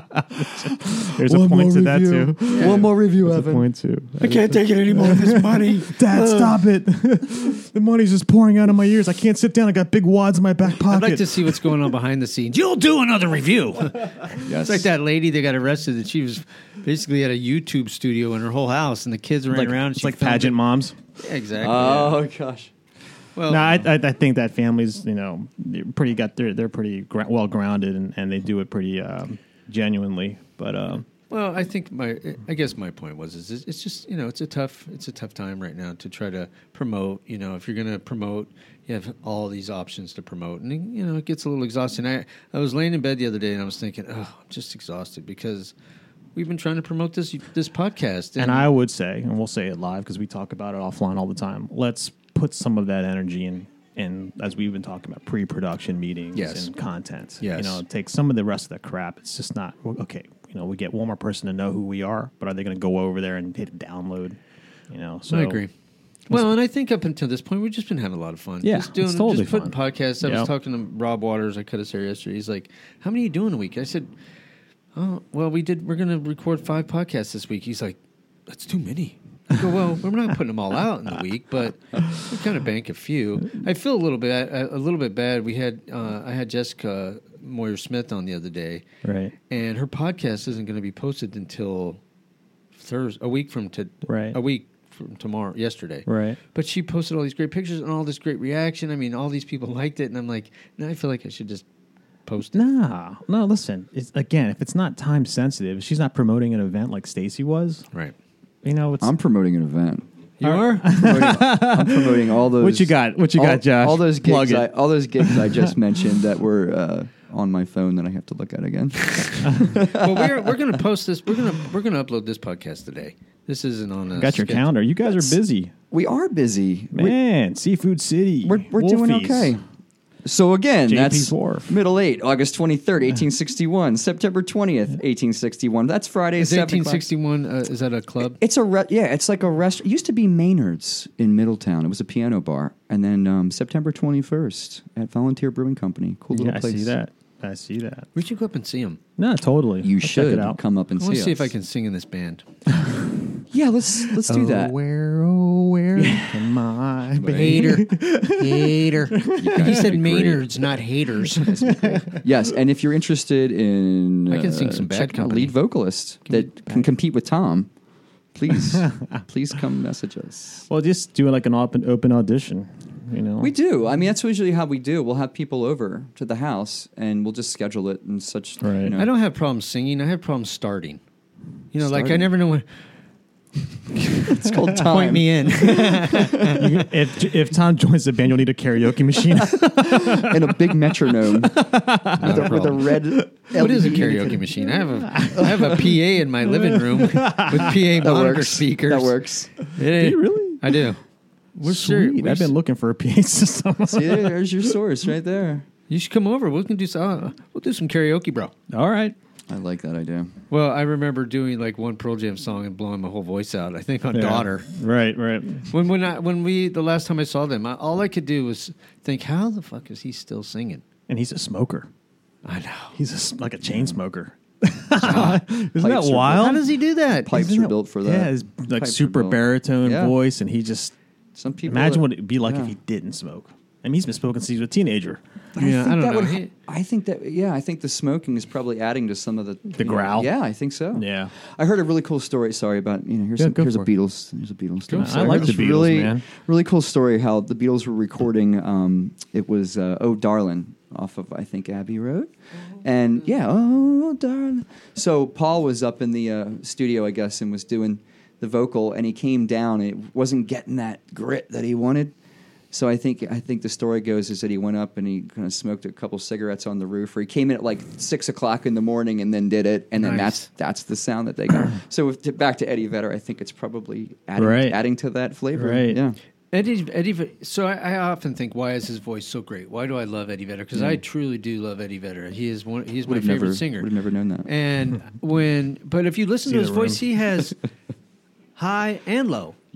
There's a point to that too. Yeah. One more review, There's a Evan. point too. I can't take it anymore. This money. Dad, stop it! The money's just pouring out of my ears. I can't sit down. I got big wads in my back pocket. I'd like to see what's going on behind the scenes. You'll do another review. Yes. It's like that lady that got arrested. That she was basically at a YouTube studio in her whole house, and the kids ran like, around. And it's she like filmed pageant it. moms. Yeah, exactly. Oh gosh. Well, No, I, I, I think that families, you know, they're pretty got they're they're pretty gra- well grounded and, and they do it pretty um, genuinely. But um, well, I think my, I guess my point was, is it's just, you know, it's a tough, it's a tough time right now to try to promote. You know, if you're going to promote, you have all these options to promote, and you know, it gets a little exhausting. I, I was laying in bed the other day and I was thinking, oh, I'm just exhausted because we've been trying to promote this this podcast, and I would say, and we'll say it live because we talk about it offline all the time. Let's put some of that energy in, in as we've been talking about pre-production meetings Yes. and content. Yes. You know, take some of the rest of the crap. It's just not well, okay. You know, we get one more person to know who we are, but are they going to go over there and hit download? You know, so I agree. Well, and I think up until this point, we've just been having a lot of fun. Yeah, just doing, it's totally just putting fun. podcasts. I Yep. was talking to Rob Waters. I cut his hair yesterday. He's like, "How many are you doing a week?" I said, "Oh, well, we did. We're going to record five podcasts this week." He's like, "That's too many." I go, "Well, we're not putting them all out in the week, but we kind of bank a few." I feel a little bit a, a little bit bad. We had uh, I had Jessica Moyer Smith on the other day, right, and her podcast isn't going to be posted until Thursday, a week from to Right. a week from tomorrow, yesterday. right. But she posted all these great pictures and all this great reaction. I mean, all these people liked it, and I'm like, now I feel like I should just post it. Nah, no. Listen, it's, again, if it's not time sensitive, if she's not promoting an event like Stacy was. Right. You know, it's I'm promoting an event. You are? I'm promoting, I'm promoting all those. What you got? What you all, got, Josh? All those Plug gigs. it. I, all those gigs I just mentioned that were uh, on my phone that I have to look at again. Well, we're we're gonna post this. We're gonna we're gonna upload this podcast today. This isn't on. A got your schedule. calendar. You guys That's- are busy, We are busy. We- man. Seafood City. We're we're doing Wolfies. okay. So again, J P's that's Wharf. middle eight, August twenty-third, eighteen sixty-one, September twentieth, eighteen sixty-one. That's Friday. Is seven eighteen o'clock. sixty-one? Uh, is that a club? It's a re- yeah, it's like a restaurant. It used to be Maynard's in Middletown. It was a piano bar, and then um, September twenty-first at Volunteer Brewing Company. Cool little Yeah, I place. see that. I see that. We should go up and see him. No, totally. You I'll check should it out. come up and I see want to see us. if I can sing in this band. Yeah, let's let's do oh, that. Where, oh, where am I? babe? Hater, hater. He said be great. Maynards, not haters. Yes, and if you're interested in, I can sing some Bad checking out Company. lead vocalist that can compete with Tom, please, please come message us. Well, just do like an open open audition. You know, We do. I mean, that's usually how we do. We'll have people over to the house, and we'll just schedule it and such. Right. You know. I don't have problems singing. I have problems starting. You know, like I Starting. never know when. It's called time. Point me in. if if Tom joins the band, you'll need a karaoke machine. and a big metronome with, a, with a red. What is a L E D karaoke indicator. machine? I have a I have a P A in my living room with P A That monitor works. speakers. That works. Yeah, you really? I do. We're Sweet. serious. I've been looking for a P A system. See, there's your source right there. You should come over. We can do some. Uh, we'll do some karaoke, bro. All right. I like that idea. Well, I remember doing like one Pearl Jam song and blowing my whole voice out. I think on Yeah. Daughter. Right, right. When when I when we the last time I saw them, I, all I could do was think, how the fuck is he still singing? And he's a smoker. I know. He's a, s- like a chain smoker. Isn't that Pipes are wild? How does he do that? Pipes Isn't are that- built for that. Yeah, his like Pipes are super built. baritone Yeah. voice, and he just Some people imagine that- what it'd be like yeah. if he didn't smoke. I mean, he's been smoking since he was a teenager. But Yeah, I I think don't that know. would. He- I think that. Yeah, I think the smoking is probably adding to some of the The you know, growl? yeah, I think so. Yeah. I heard a really cool story. Sorry about you know. Here's Yeah, some, go here's a for it. Beatles. Here's a Beatles story. I So like heard the this Beatles, really, man. Really cool story how the Beatles were recording. Um, it was uh, "Oh Darlin'" off of I think Abbey Road, and yeah, "Oh Darlin'." So Paul was up in the uh, studio, I guess, and was doing the vocal, and he came down. And it wasn't getting that grit that he wanted. So I think I think the story goes is that he went up and he kind of smoked a couple cigarettes on the roof, or he came in at like six o'clock in the morning and then did it, and then Nice. that's that's the sound that they got. So if, to, back to Eddie Vedder, I think it's probably adding, Right. adding to that flavor. Right. Yeah. Eddie, Eddie. Ve- So I, I often think, why is his voice so great? Why do I love Eddie Vedder? Because I truly do love Eddie Vedder. He is one. He's my Would have favorite never singer. would have never known that. And when, but if you listen See to his the voice, room. he has high and low. Yeah.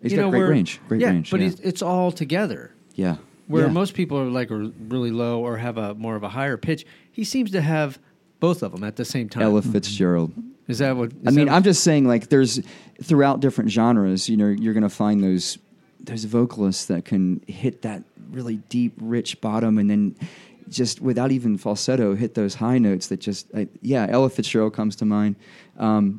He's you got know, great where- range. Great yeah, range. but yeah. He's, it's all together. yeah. Where yeah. most people are like are really low or have a more of a higher pitch, he seems to have both of them at the same time. Ella Fitzgerald. Is that what? Is I mean, that I'm just saying, like, there's throughout different genres, you know, you're going to find those those vocalists that can hit that really deep, rich bottom, and then just without even falsetto, hit those high notes that just, I, yeah, Ella Fitzgerald comes to mind. Um,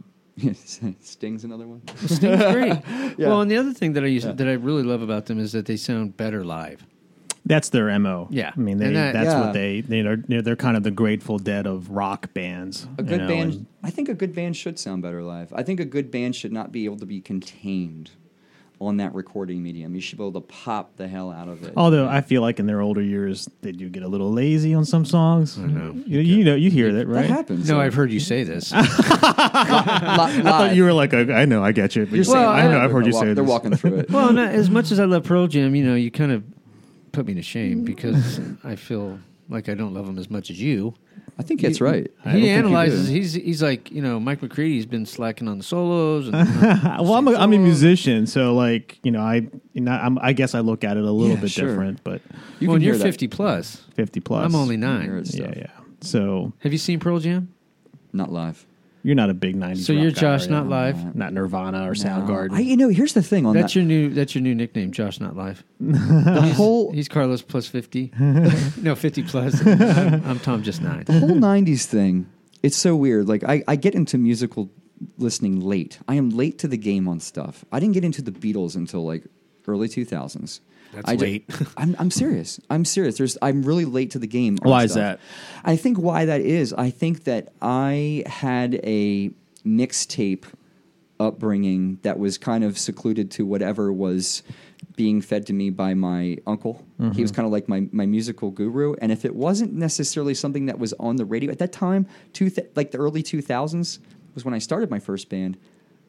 Sting's another one. Sting's great. Yeah. Well, and the other thing that I used Yeah. that I really love about them is that they sound better live. That's their M O. Yeah. I mean, they, And that- that's Yeah. what they, they are, they're, they're kind of the Grateful Dead of rock bands. A you good know, band, and- I think a good band should sound better live. I think a good band should not be able to be contained on that recording medium. You should be able to pop the hell out of it. Although I feel like in their older years, they do get a little lazy on some songs. I know. You, you know, you hear that, right? that happens. No, uh, I've heard you say this. li- I thought live. you were like, a, I know, I get you. But You're you- saying Well, I live, know, I've they're heard you walk- say They're this. walking through it. Well, not, as much as I love Pearl Jam, you know, you kind of put me to shame because I feel like I don't love them as much as you. I think that's right. I don't He think you analyzes. do. He's he's like, you know, Mike McCready's been slacking on the solos. And, well, I'm a, I'm a musician, so like, you know, I, you know, I'm, I guess I look at it a little Yeah, bit sure. different, but You well, can you're hear that. fifty plus. fifty plus. I'm only Hear nine. it Yeah, stuff. yeah. So Have you seen Pearl Jam? Not live. you're not a big nineties. So rock you're guy, Josh, are not you? live. Not Nirvana or No. Soundgarden. I, you know, here's the thing on That's that. your new. That's your new nickname, Josh, not live. the whole He's Carlos plus fifty. No, fifty plus. I'm, I'm Tom, just nine. the whole nineties thing. It's so weird. Like I, I get into musical listening late. I am late to the game on stuff. I didn't get into the Beatles until like early two thousands. That's I ju- late. I'm I'm serious. I'm serious. There's I'm really late to the game. on Why is stuff. that? I think why that is. I think that I had a mixtape upbringing that was kind of secluded to whatever was being fed to me by my uncle. Mm-hmm. He was kind of like my, my musical guru. And if it wasn't necessarily something that was on the radio at that time, two th- like the early two thousands was when I started my first band.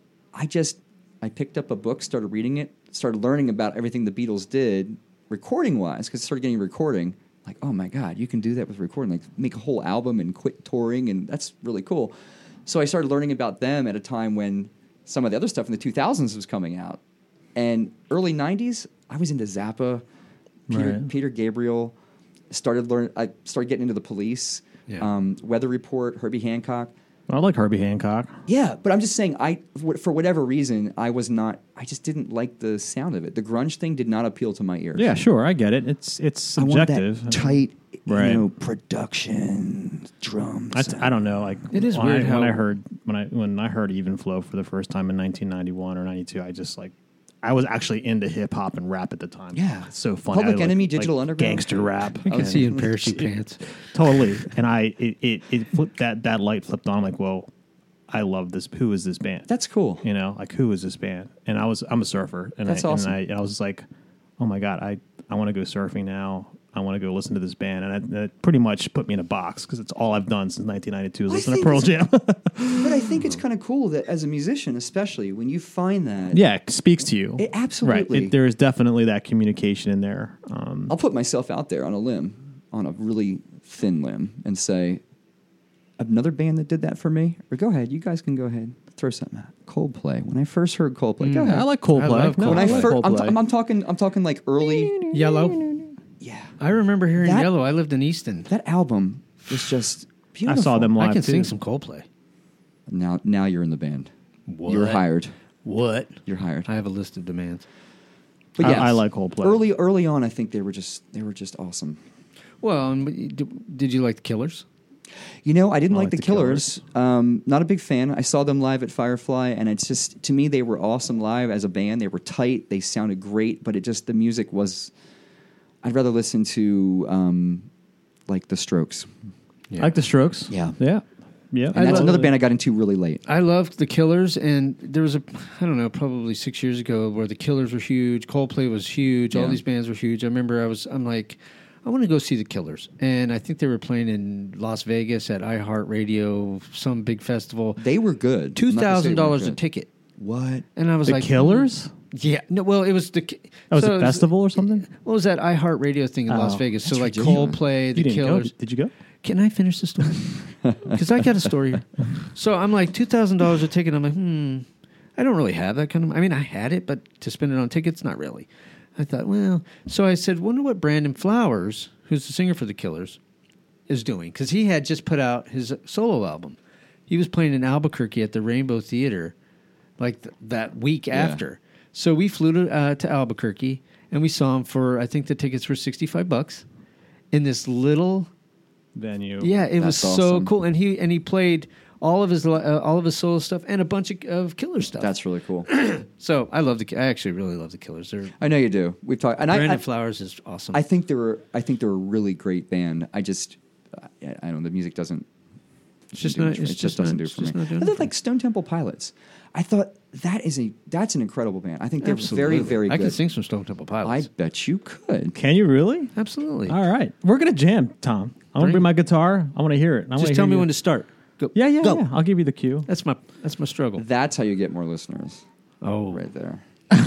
I just, I picked up a book, started reading it, started learning about everything the Beatles did recording wise, because I started getting recording. Like, oh my God, you can do that with recording. Like, make a whole album and quit touring, and that's really cool. So I started learning about them at a time when some of the other stuff in the two thousands was coming out. And early nineties, I was into Zappa, Peter, Right. Peter Gabriel. Started learn. I started getting into the Police, Yeah. um, Weather Report, Herbie Hancock. I like Herbie Hancock. Yeah, but I'm just saying, I for whatever reason, I was not. I just didn't like the sound of it. The grunge thing did not appeal to my ears. Yeah, sure, I get it. It's it's I want subjective. that tight, Right. you know, production, drums. I, t- I don't know. Like It is when weird I, how- when I heard when I when I heard Even Flow for the first time in nineteen ninety-one or ninety-two, I just like I was actually into hip hop and rap at the time. Yeah. It's so fun. Public I, like- Enemy, like Digital Underground. gangster rap. I can and- see you in parachute pants. Totally. And I it, it, it flipped that that light flipped on. I'm like, well, I love this. Who is this band? That's cool. You know, like who is this band? And I was I'm a surfer, and That's I, awesome. And I, and I was just like, oh my god, I I want to go surfing now. I want to go listen to this band, and it, it pretty much put me in a box because it's all I've done since nineteen ninety-two is I listen to think Pearl it's- Jam. But I think it's kind of cool that as a musician, especially when you find that. Yeah, it speaks to you. It absolutely- Right. It, there is definitely that communication in there. Um, I'll put myself out there on a limb, on a really thin limb, and say, another band that did that for me? Or go ahead, you guys can go ahead. Throw something out. Coldplay. When I first heard Coldplay, go ahead. I like Coldplay. I love No, when I, I like first, I'm, Coldplay. I'm, I'm talking, I'm talking like early. Yellow. Yeah, I remember hearing That- Yellow. I lived in Easton. that album was just I beautiful. saw them live I can too. sing some Coldplay. Now, now you're in the band. What? You're hired. What? You're hired. I have a list of demands. But I- yes, I like Coldplay. Early, early on, I think they were just, they were just awesome. Well, and w- did, did you like the Killers? You know, I didn't I like like the the Killers. Um, not a big fan. I saw them live at Firefly, and it's just to me they were awesome live as a band. They were tight. They sounded great, but it just the music was. I'd rather listen to um, like the Strokes, I like the Strokes. Yeah. Yeah. Yeah. and that's love- another band I got into really late. I loved the Killers, and there was a, I don't know, probably six years ago where the Killers were huge, Coldplay was huge, all Yeah. these bands were huge. I remember I was, I'm like, I want to go see the Killers, and I think they were playing in Las Vegas at iHeartRadio, some big festival. They were good. Two I'm not gonna say thousand they weren't dollars a good. ticket, What? and I was The like, Killers? yeah, no, well, it was the. Oh, was so it a festival or something? What was that iHeartRadio thing in Las Oh, Vegas? So that's like ridiculous. Coldplay, the You didn't Killers. go? Did you go? Can I finish the story? Because I got a story. So I'm like two thousand dollars a ticket. I'm like, hmm. I don't really have that kind of. I mean, I had it, but to spend it on tickets, not really. I thought, well, so I said, wonder what Brandon Flowers, who's the singer for the Killers, is doing, because he had just put out his solo album. He was playing in Albuquerque at the Rainbow Theater, like th- that week Yeah. after. So we flew to uh, to Albuquerque, and we saw him for, I think the tickets were sixty-five bucks in this little venue. Yeah, it That's was so awesome. cool, and he and he played all of his uh, all of his solo stuff and a bunch of, of Killer stuff. That's really cool. So I love the. I actually really love the Killers. They're, I know you do. We've talked, and I, Brandon I, Flowers is awesome. I think they were. I think they're a really great band. I just, I, I don't know. The music doesn't. It's just do not- much for it's me. It just just doesn't not- do it's it for just me. not doing I it thought for like Stone Temple Pilots. I thought that is a that's an incredible band. I think they're Absolutely. very very I good. can sing some Stone Temple I Pilots. bet you could. Can you really? Absolutely. All right, we're gonna jam, Tom. I want to Bring- bring my guitar. I want to hear it. I wanna Just hear tell me you. when to start. Go. Yeah, yeah, Go. yeah. I'll give you the cue. That's my that's my struggle. That's how you get more listeners. Oh, Right there.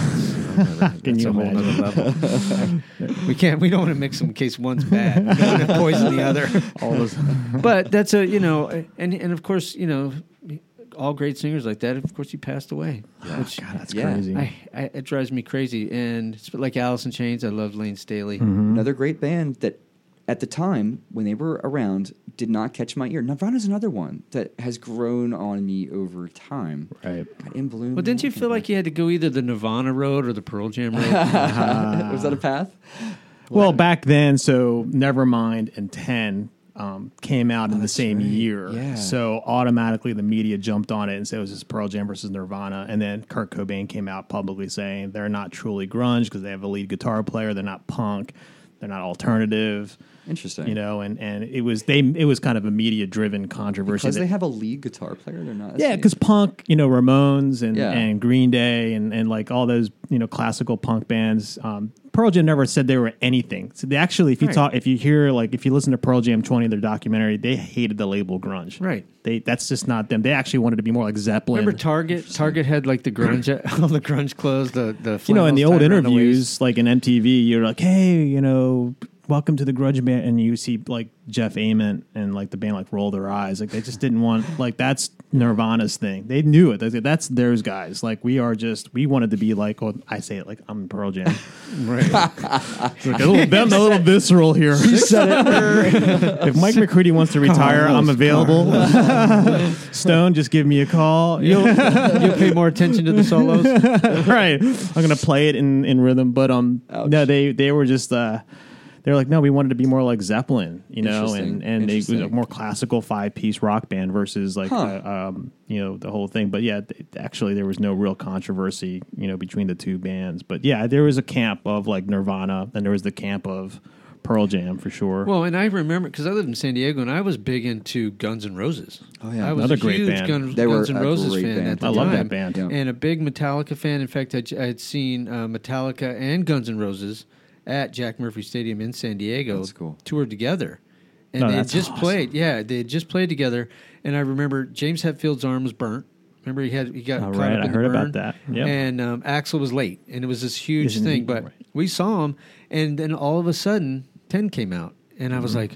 That's Can you a whole imagine? nother level. we can't. We don't want to mix them in case one's bad. We don't want to poison the other. All those. But that's a you know, and and of course you know, all great singers like that. Of course, he passed away. Which God, that's Yeah. crazy. I, I, it drives me crazy. And it's like Alice in Chains. I love Lane Staley. Mm-hmm. Another great band that, at the time when they were around, did not catch my ear. Nirvana's another one that has grown on me over time. right. God, In Bloom. Well, didn't you feel like you had to go either the Nirvana road or the Pearl Jam road? was that a path? Well, back then, so Nevermind and ten um, came out in the that's same right. year. Yeah. So automatically the media jumped on it and said it was just Pearl Jam versus Nirvana. And then Kurt Cobain came out publicly saying they're not truly grunge because they have a lead guitar player. They're not punk. They're not alternative. Interesting. You know, and, and it was they it was kind of a media driven controversy. because that- they have a lead guitar player. They're not. yeah, because punk, you know, Ramones and, Yeah. and Green Day and, and like all those, you know, classical punk bands. Um, Pearl Jam never said they were anything. So they actually, if you Right. talk, if you hear, like, if you listen to Pearl Jam twenty, their documentary, they hated the label grunge. Right. They that's just not them. They actually wanted to be more like Zeppelin. Remember Target? Target had like the grunge, all the grunge clothes, the the you know, in the flannels old tied around the waist. interviews, like in M T V, you're like, hey, you know, welcome to the grunge band, and you see like Jeff Ament and like the band like roll their eyes, like they just didn't want like that's Nirvana's thing. They knew it. They said, that's theirs, guys. Like we are just we wanted to be like, well, I say it like I'm Pearl Jam, Right. It's like a little, them a little visceral here. If Mike McCready wants to retire, I'm available. Stone, just give me a call. You'll you'll pay more attention to the solos. Right. I'm gonna play it in, in rhythm, but um, Ouch. no, they they were just uh, they were like, no, we wanted to be more like Zeppelin, you know, Interesting. and and they was a Interesting. more classical five piece rock band versus like Huh. uh, um, you know, the whole thing. But yeah, th- actually, there was no real controversy, you know, between the two bands. But yeah, there was a camp of like Nirvana, and there was the camp of Pearl Jam for sure. Well, and I remember because I lived in San Diego and I was big into Guns N' Roses. Oh, yeah. I was Another a great huge band. Guns, They were Guns N' a Roses great fan band. at the I love time. that band. Yeah. And a big Metallica fan. In fact, I, I had seen uh, Metallica and Guns N' Roses at Jack Murphy Stadium in San Diego. That's cool. Toured together, and Oh, they had that's just awesome. played. Yeah, they had just played together. And I remember James Hetfield's arm was burnt. Remember he had he got Oh, caught right, up I in heard the about burn. that. Yep. And um, Axl was late, and it was this huge Isn't thing. he- But right. we saw him, and then all of a sudden, ten came out, and I was like.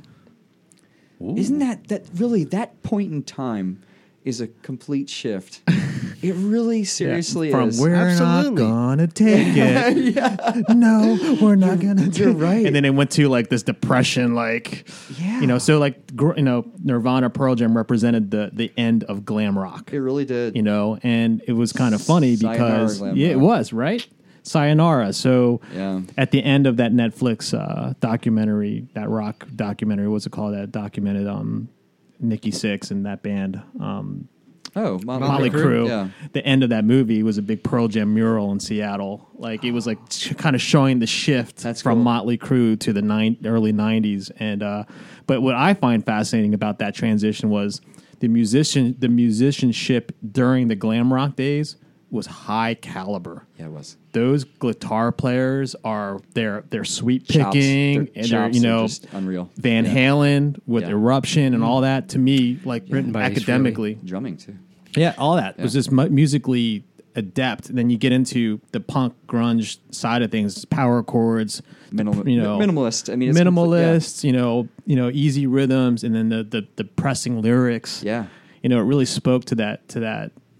Ooh. Isn't that that really that point in time is a complete shift? It really seriously From is. we're Absolutely. not gonna take it. No, we're not gonna. you're take right. And then it went to like this depression, like Yeah. you know. So like gr- you know, Nirvana, Pearl Jam represented the the end of glam rock. It really did. You know, and it was kind of funny Sayonara because glam yeah, it rock. was right. Sayonara. So Yeah. at the end of that Netflix uh, documentary, that rock documentary, what's it called? That documented um, Nikki Sixx and that band. Um, Oh, Motley, Motley Crue? Crue. Yeah. The end of that movie was a big Pearl Jam mural in Seattle. Like it was like sh- kind of showing the shift That's from cool. Motley Crue to the nine, early nineties. And uh, but what I find fascinating about that transition was the musician, the musicianship during the glam rock days was high caliber. Yeah, it was. Those guitar players are they're they're sweet Chops. picking Their and they're chops you are know just unreal. Van Yeah. Halen with Yeah. Eruption and all that. To me, like Written by Ace academically. Drumming too. Yeah, all that Yeah. was just mu- musically adept. And then you get into the punk grunge side of things, power chords, Minimal, you know, minimalist. I mean, it's complete- minimalist, you know, you know, easy rhythms, and then the the, the pressing lyrics. Yeah. You know, it really spoke to that to that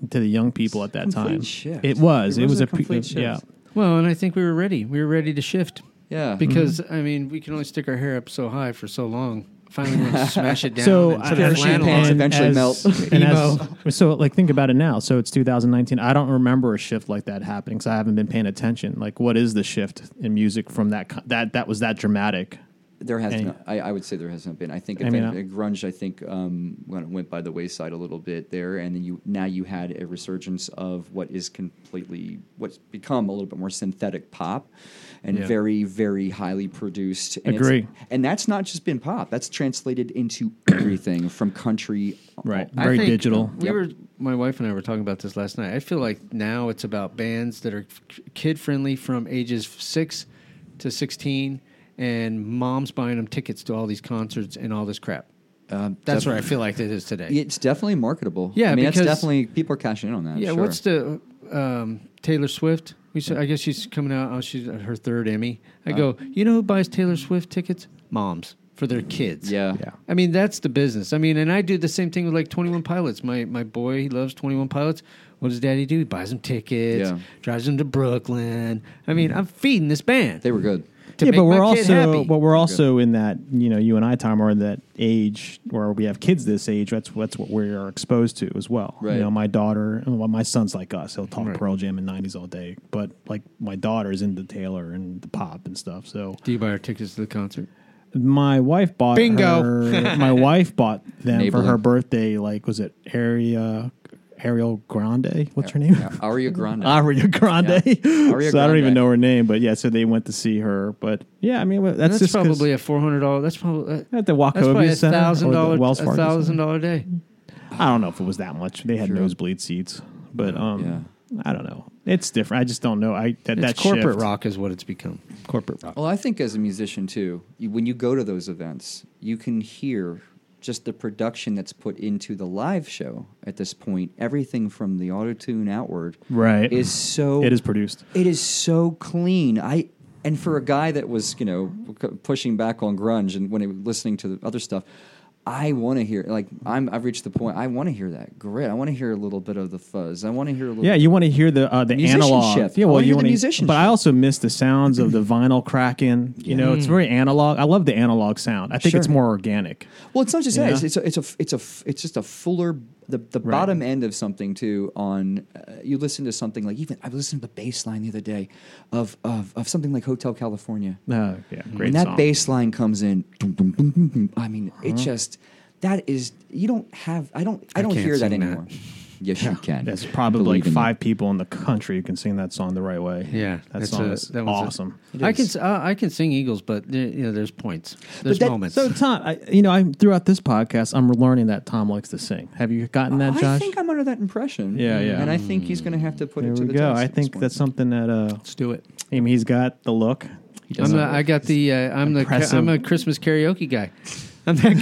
to the young people at that Complete time. shift. It was. It It, was was a a, pre- complete shift. yeah. Well, and I think we were ready. We were ready to shift Yeah. because I mean we can only stick our hair up so high for so long. Finally, we want to smash it down. So and put I- our the flannel champagnes on. eventually as- melt. and Emo. as- so like think about it now. So it's two thousand nineteen. I don't remember a shift like that happening because I haven't been paying attention. Like, what is the shift in music from that co- that that was that dramatic? There has And- not. I, I would say there hasn't been. I think I mean, event- I- grunge. I think um, went, went by the wayside a little bit there, and then you now you had a resurgence of what is completely what's become a little bit more synthetic pop, and Yeah. very very highly produced. And it's- Agree. And that's not just been pop. That's translated into everything from country. Right. I Very think digital. We Yep. were, my wife and I were talking about this last night. I feel like now it's about bands that are kid friendly from ages six to sixteen, and moms buying them tickets to all these concerts and all this crap. Um, That's def- what I feel like it is today. It's definitely marketable. Yeah, I mean, that's because- definitely people are cashing in on that. Yeah, sure. what's the um, Taylor Swift? We said, I guess she's coming out. Oh, she's at her third Emmy. I Uh. go, you know who buys Taylor Swift tickets? Moms for their kids. Yeah. Yeah. I mean, that's the business. I mean, and I do the same thing with like twenty-one Pilots. My my boy, he loves twenty-one Pilots. What does Daddy do? He buys them tickets, Yeah. drives them to Brooklyn. I mean, I'm feeding this band They were good. to yeah, make but we're my kid also happy. but we're also in that, you know, you and I, Tom, are in that age where we have kids this age. That's that's what we are exposed to as well. Right. You know, my daughter, well, my son's like us. He'll talk Right. Pearl Jam and nineties all day. But like my daughter's into Taylor and the pop and stuff. So Do you buy our tickets to the concert? my wife bought Bingo. her- my wife bought them for Enabling. her birthday. Like, was it Aria, Ariel Grande? What's her name? Yeah, Aria Grande. Aria Grande. Yeah. Aria so I don't even Grande. know her name, but yeah. So they went to see her. But yeah, I mean, that's, That's, just 'cause- probably a four hundred dollars. That's probably uh, at the that's probably Wachovia a Center thousand or the dollar, Wells a Fargo thousand Center. dollar day. I don't know if it was that much. They had Sure. nosebleed seats, but um, Yeah. I don't know. It's different. I just don't know. I that, It's that corporate shift- rock is what it's become. Corporate rock. Well, I think as a musician too, you, when you go to those events, you can hear just the production that's put into the live show at this point. Everything from the auto-tune outward Right. is so It is produced. it is so clean. I and for a guy that was, you know, c- pushing back on grunge and when he was listening to the other stuff, I want to hear like I'm I've reached the point I want to hear that grit. I want to hear a little bit of the fuzz. I want to hear a little Yeah, you want to hear the uh, the Musicianship. analog. Yeah, I well, wanna you hear the want to musicianship. But I also miss the sounds of the vinyl cracking. You know, it's very analog. I love the analog sound. I think Sure. it's more organic. Well, it's not just Yeah. that. It's, it's a, it's a, it's a, f- it's just a fuller, the, the Right. bottom end of something too. On uh, you listen to something like even I listened to the bass line the other day of of, of something like Hotel California. Uh, yeah, great when that song. bass line comes in, dum, dum, dum, dum, dum, I mean, Uh-huh. it just that is you don't have I don't I I don't can't hear that sing that. anymore. Yes, you can. There's probably Believe like in me. five people in the country who can sing that song the right way. Yeah, that it's song a- is that one's a- awesome. I can s- uh, I can sing Eagles, but there- you know, there's points. There's that- moments. So Tom, I, you know, I throughout this podcast, I'm learning that Tom likes to sing. Have you gotten that, I Josh? think I'm under that impression. Yeah, yeah. And I think he's going to have to put there it to we the go. test. I at this think point. that's something that uh, Let's do it. I mean, he's got the look. He I'm doesn't. the, I got the uh, I'm the ca- Impressive. I'm a Christmas karaoke guy. I'm that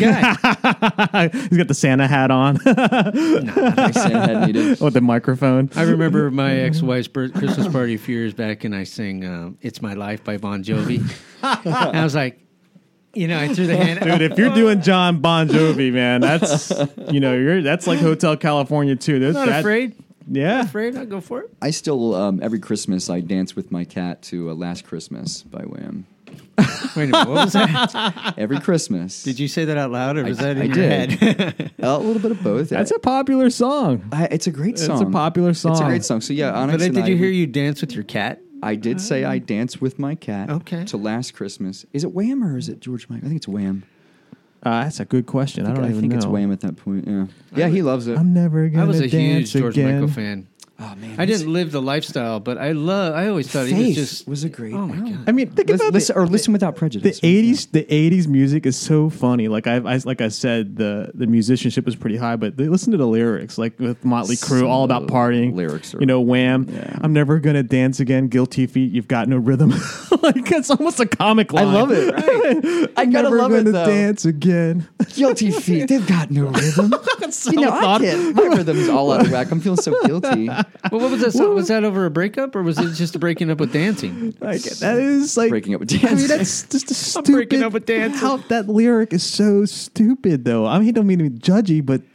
guy. he's got the Santa hat on Nice Santa had needed. with the microphone. I remember my ex-wife's bir- Christmas party a few years back, and I sang um, "It's My Life" by Bon Jovi. And I was like, you know, I threw the hand. Dude, if you're doing John Bon Jovi, man, that's you know, you're that's like Hotel California too. There's I'm not that- afraid. Yeah. Afraid? I'll go for it. I still, um, every Christmas, I dance with my cat to uh, Last Christmas by Wham. Wait a minute. What was that? Every Christmas. Did you say that out loud, or was I- that in I your did. head? Uh, a little bit of both. That's a popular song. I, it's a great It's song. a popular song. It's a great song. So yeah, Onyx but uh, and did I, you hear we- you dance with your cat? I did say I danced with my cat Okay. to Last Christmas. Is it Wham or is it George Michael? I think it's Wham. Uh, that's a good question. I, I think, don't I even think know. it's Wham at that point. Yeah, yeah, he loves it. I'm never gonna I was a dance huge George again. Michael fan. Oh man, I didn't live the lifestyle, but I love. I always thought he was Faith just. was a great. Oh my album. God. I mean, think Listen, about listen, the, or listen without prejudice. the eighties. The eighties music is so funny. Like I, I, like I said, the the musicianship was pretty high, but they listen to the lyrics, like with Motley Crue, Some all of about the partying. lyrics are- you know, Wham. Yeah. I'm never gonna dance again. Guilty feet. You've got no rhythm. Like it's almost a comic line. I love it. Right. I I'm gotta never love it gonna though. dance again. Guilty feet. They've got no rhythm. so you know, I thought- can't. My rhythm's all out of whack. I'm feeling so guilty. Well, what was that? song? Was that over a breakup, or was it just breaking up with dancing? Like that is like Breaking up with I dancing. mean, that's just a I'm stupid. breaking up with dancing. How that lyric is so stupid, though. I mean, I don't mean to be judgy, but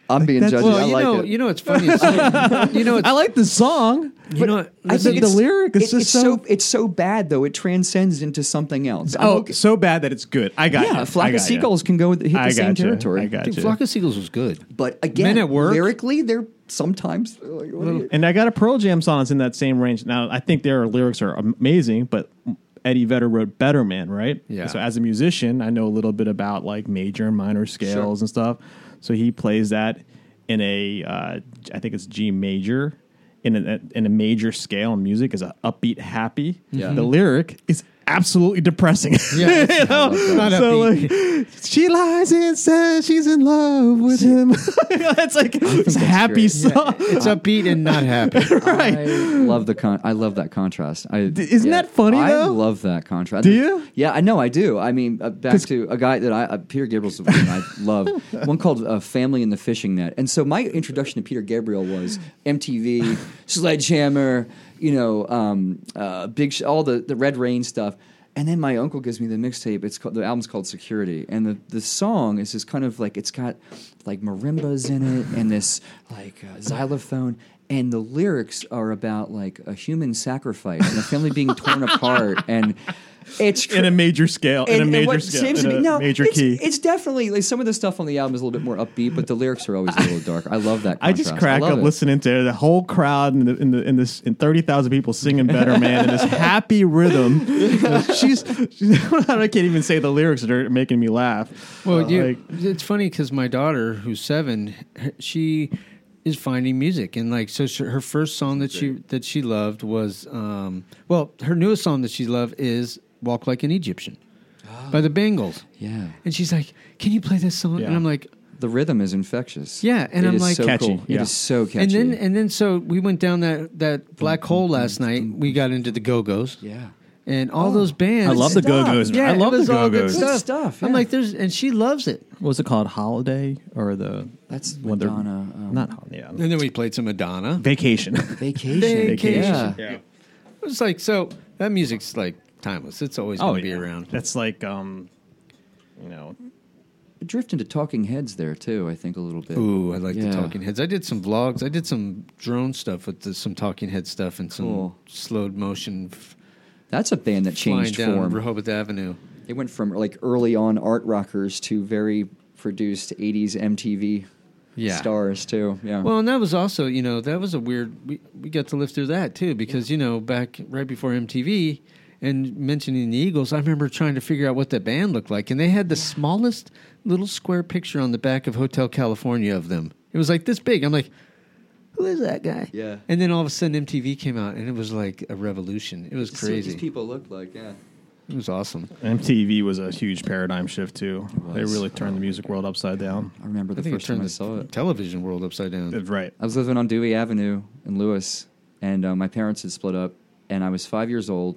I'm being that's- judgy. Well, I you like know, it. you know, it's funny. It's so, you know, it's, I like the song. you know, what, I listen, think the it's- lyric is it- just it's so- it's so bad though. It transcends into something else. I'm Oh, okay- so bad that it's good. I got yeah, you. a flock I of got you. seagulls can go hit the I same got you. territory. I got dude, you. Flock of Seagulls was good. But again, Men at Work. lyrically, they're sometimes like, what are you- And I got a Pearl Jam song that's in that same range. Now, I think their lyrics are amazing, but Eddie Vedder wrote Better Man, right? Yeah. So as a musician, I know a little bit about like major and minor scales Sure. and stuff. So he plays that in a, uh, I think it's G major, in a, in a major scale in music is a upbeat, happy. Yeah. The lyric is absolutely depressing. Yeah, You know? not So upbeat. like, she lies and says she's in love with him. It's like it's a that's happy great. song. It's upbeat and not happy. Right. I love the con- I love that contrast. I, isn't that funny, I though? love that contrast. Do you? Yeah, I know I do. I mean, uh, back to a guy that I uh, Peter Gabriel's one I love. One called uh, "Family in the Fishing Net." And so my introduction to Peter Gabriel was M T V, Sledgehammer, you know, um, uh, big sh- all the the Red Rain stuff. And then my uncle gives me the mixtape. It's called, the album's called Security, and the, the song is this kind of like it's got like marimbas in it and this like uh, xylophone, and the lyrics are about like a human sacrifice and a family being torn apart, and it's tr- In a major scale. In and, a and major what scale. seems In to a be, no, major it's, key. it's definitely like some of the stuff on the album is a little bit more upbeat, but the lyrics are always a little dark. I love that. I Contrast. just crack love up it. listening to the whole crowd in the in the in this in thirty thousand people singing "Better Man" in this happy rhythm. she's, she's I can't even say the lyrics that are making me laugh. Well, Uh, you, like, it's funny because my daughter, who's seven, her- she is finding music, and like so, she, her first song that she that she loved was, um, well, her newest song that she loved is "Walk Like an Egyptian" by the Bengals, Yeah, and she's like, "Can you play this song?" Yeah. And I'm like, the rhythm is infectious. Yeah, and It I'm is like- so Catchy, cool. It yeah. is so catchy. and then and then so we went down that that black hole last night. We got into the Go Go's, yeah. and all those bands. I love the stuff. Go Go's. Yeah, I love it the was all Go good Go's. stuff. Good stuff, I'm yeah. like, there's, and she loves it. What's it called? Holiday or the That's when they're- Madonna. Um, Not hol- yeah. And then we played some Madonna. Vacation. Vacation. Vacation. Yeah. Yeah. It was like, so that music's like timeless. It's always going to be yeah. around. That's like um, you know, Drift into Talking Heads there too. I think a little bit. Ooh, I like Yeah. the Talking Heads. I did some vlogs. I did some drone stuff with the, some Talking Head stuff and some Cool. slowed motion f- That's a band that flying changed down form. Rehoboth Avenue. They went from like early on art rockers to very produced eighties M T V Yeah. stars too. Yeah. Well, and that was also, you know, that was a weird. We, we got to live through that too because you know back right before M T V and mentioning the Eagles, I remember trying to figure out what that band looked like, and they had the smallest little square picture on the back of Hotel California of them. It was like this big. I'm like, who is that guy? Yeah. And then all of a sudden M T V came out, and it was like a revolution. It was Just see what crazy. these people looked like. Yeah. It was awesome. M T V was a huge paradigm shift too. They was. really turned the music world upside down. I remember I the think it first time turned I the saw it. television world upside down. That's right. I was living on Dewey Avenue in Lewis, and uh, my parents had split up, and I was five years old,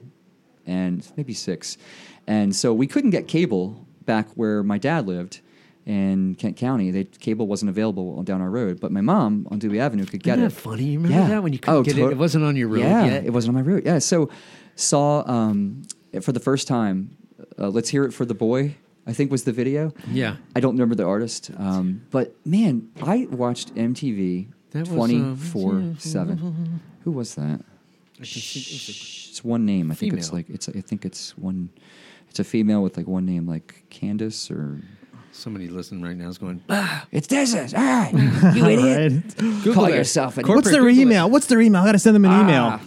and maybe six, and so we couldn't get cable back where my dad lived in Kent County. They, cable wasn't available down our road, but my mom on Dewey Avenue could get Isn't it. that funny? You remember Yeah. that when you couldn't Oh, get to- it? It wasn't on your road yeah, yet. it wasn't on my route. Yeah, so saw um, for the first time. Uh, Let's Hear It for the Boy, I think was the video. Yeah. I don't remember the artist, um, but man, I watched M T V That was, uh, twenty-four seven. Who was that? It's one name. I think it's Female. like it's. I think it's one. It's a female with like one name, like Candace or. Somebody listening right now is going, ah, It's this is all right. You idiot. Right. Google Call that. yourself an. Corporate What's their Google it. email? What's their email? I got to send them an Ah. email.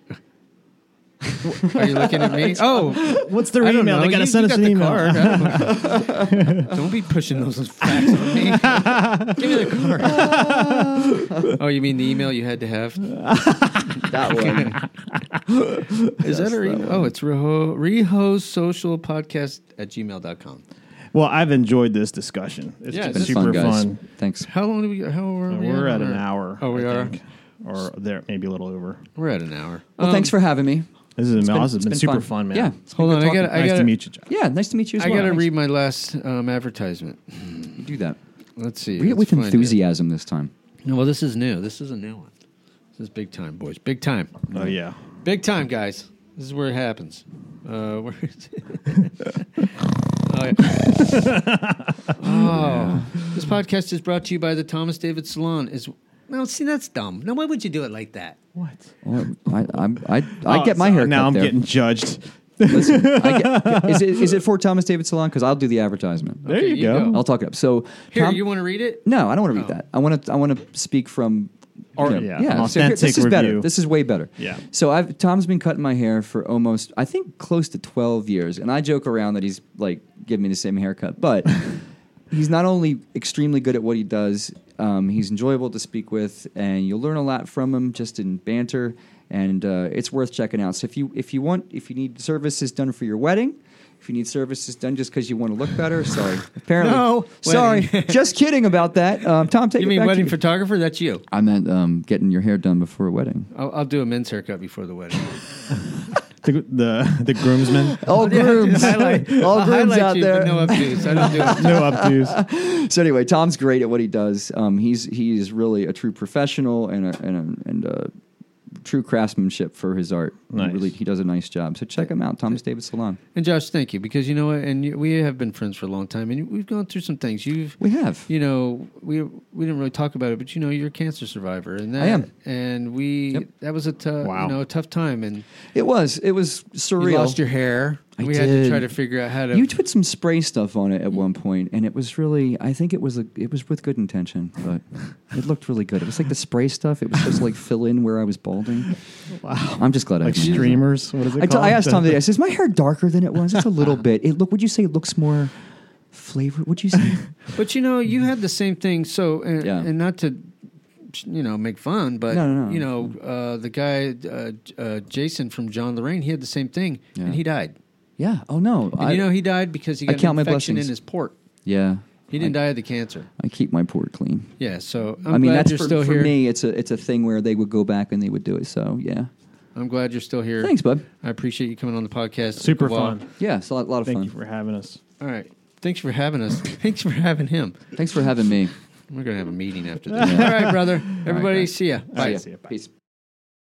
Are you looking at me? Oh, What's their I don't email? know. They got to You- send you us got an the email. card. I don't know. Don't be pushing those facts on me. Give me the card. Oh, you mean the email you had to have? That one. Is that Yes, our that email? one. Oh, it's Reho, Reho Social Podcast at gmail dot com. Well, I've enjoyed this discussion. It's Yeah, just it's Been super fun, guys. fun. Thanks. How long do we? How are we? We're on? at an Or- hour. Oh, we I are. think. Or there, maybe a little over. We're at an hour. Well, Um, thanks for having me. This is It's been- awesome. It's it's been, been super fun. fun, man. Yeah. It's Hold been on, good I got. talking. I nice got to meet you, John. Yeah, nice to meet you as I well. got to Thanks. read my last um, advertisement. You do that. Let's see. Read it Let's with find enthusiasm this time. No, well, this is new. This is a new one. This is big time, boys. Big time. Oh yeah. Big time, guys. This is where it happens. Uh, where is it? Oh, yeah. oh. This podcast is brought to you by the Thomas David Salon. Is no, see, that's dumb. No, why would you do it like that? What? Well, I, I'm, I, I Oh, get my so hair Now cut I'm there. getting judged. Listen, I get, is it is it for Thomas David Salon? Because I'll do the advertisement. There Okay, you you go. go. I'll talk it up. So Here, Tom- you want to read it? No, I don't want to read Oh. that. I want to. I want to speak from. Or- you know, yeah, yeah. an So here- this authentic is better. review. This is way better. Yeah. So I've Tom's been cutting my hair for almost, I think, close to twelve years, and I joke around that he's like giving me the same haircut, but he's not only extremely good at what he does. Um, he's enjoyable to speak with, and you'll learn a lot from him just in banter, and uh, it's worth checking out. So if you if you want if you need services done for your wedding. If you need services done just because you want to look better, sorry. Apparently, No, sorry. wedding. Just kidding about that. Um, Tom, take You it mean back to wedding you. photographer? That's you. I meant um, getting your hair done before a wedding. I'll, I'll do a men's haircut before the wedding. The the, the groomsmen. All grooms, Highlight, all I'll grooms highlight out you, there. but no updos. I don't do it. No updos. So anyway, Tom's great at what he does. Um, he's he's really a true professional and a, and a, and a true craftsmanship for his art. Nice. He really, he does a nice job. So check him out, Thomas David Salon. And Josh, thank you, because you know what, and you, we have been friends for a long time, and we've gone through some things. You've, We have. you know, we we didn't really talk about it, but you know, you're a cancer survivor, and that, I am. and we Yep. that was a tough, Wow. you know, a tough time, and It was. It was surreal. you lost your hair. I we had to did. try to figure out how to. You put some spray stuff on it at one point, and it was really. I think it was a. It was with good intention, but it looked really good. It was like the spray stuff. It was supposed to like fill in where I was balding. Wow. I'm just glad I Like didn't use it. streamers. What is it I, t- called? I asked Tom today. I said, "Is my hair darker than it was? It's a little bit. It look. Would you say it looks more flavor? Would you say? But you know, you had the same thing. So, and, Yeah. and not to, you know, make fun, but No, no, no. you know, uh, the guy uh, uh, Jason from John Lorraine, he had the same thing, Yeah. and he died. Yeah. Oh no. And you know, he died because he I got count an my infection in blessings. his port. Yeah. He didn't die of the cancer. I keep my port clean. Yeah, so I'm i mean, glad that's you're for, still for here. me. It's a it's a thing where they would go back and they would do it. So yeah. I'm glad you're still here. Thanks, bud. I appreciate you coming on the podcast. Super Took a while. fun. Yeah, it's a lot, lot of Thank fun. you for having us. All right. Thanks for having us. Thanks for having him. Thanks for having me. We're going to have a meeting after this. All right, brother. Everybody, guys. see ya. Bye. See ya. See ya. Bye. Peace.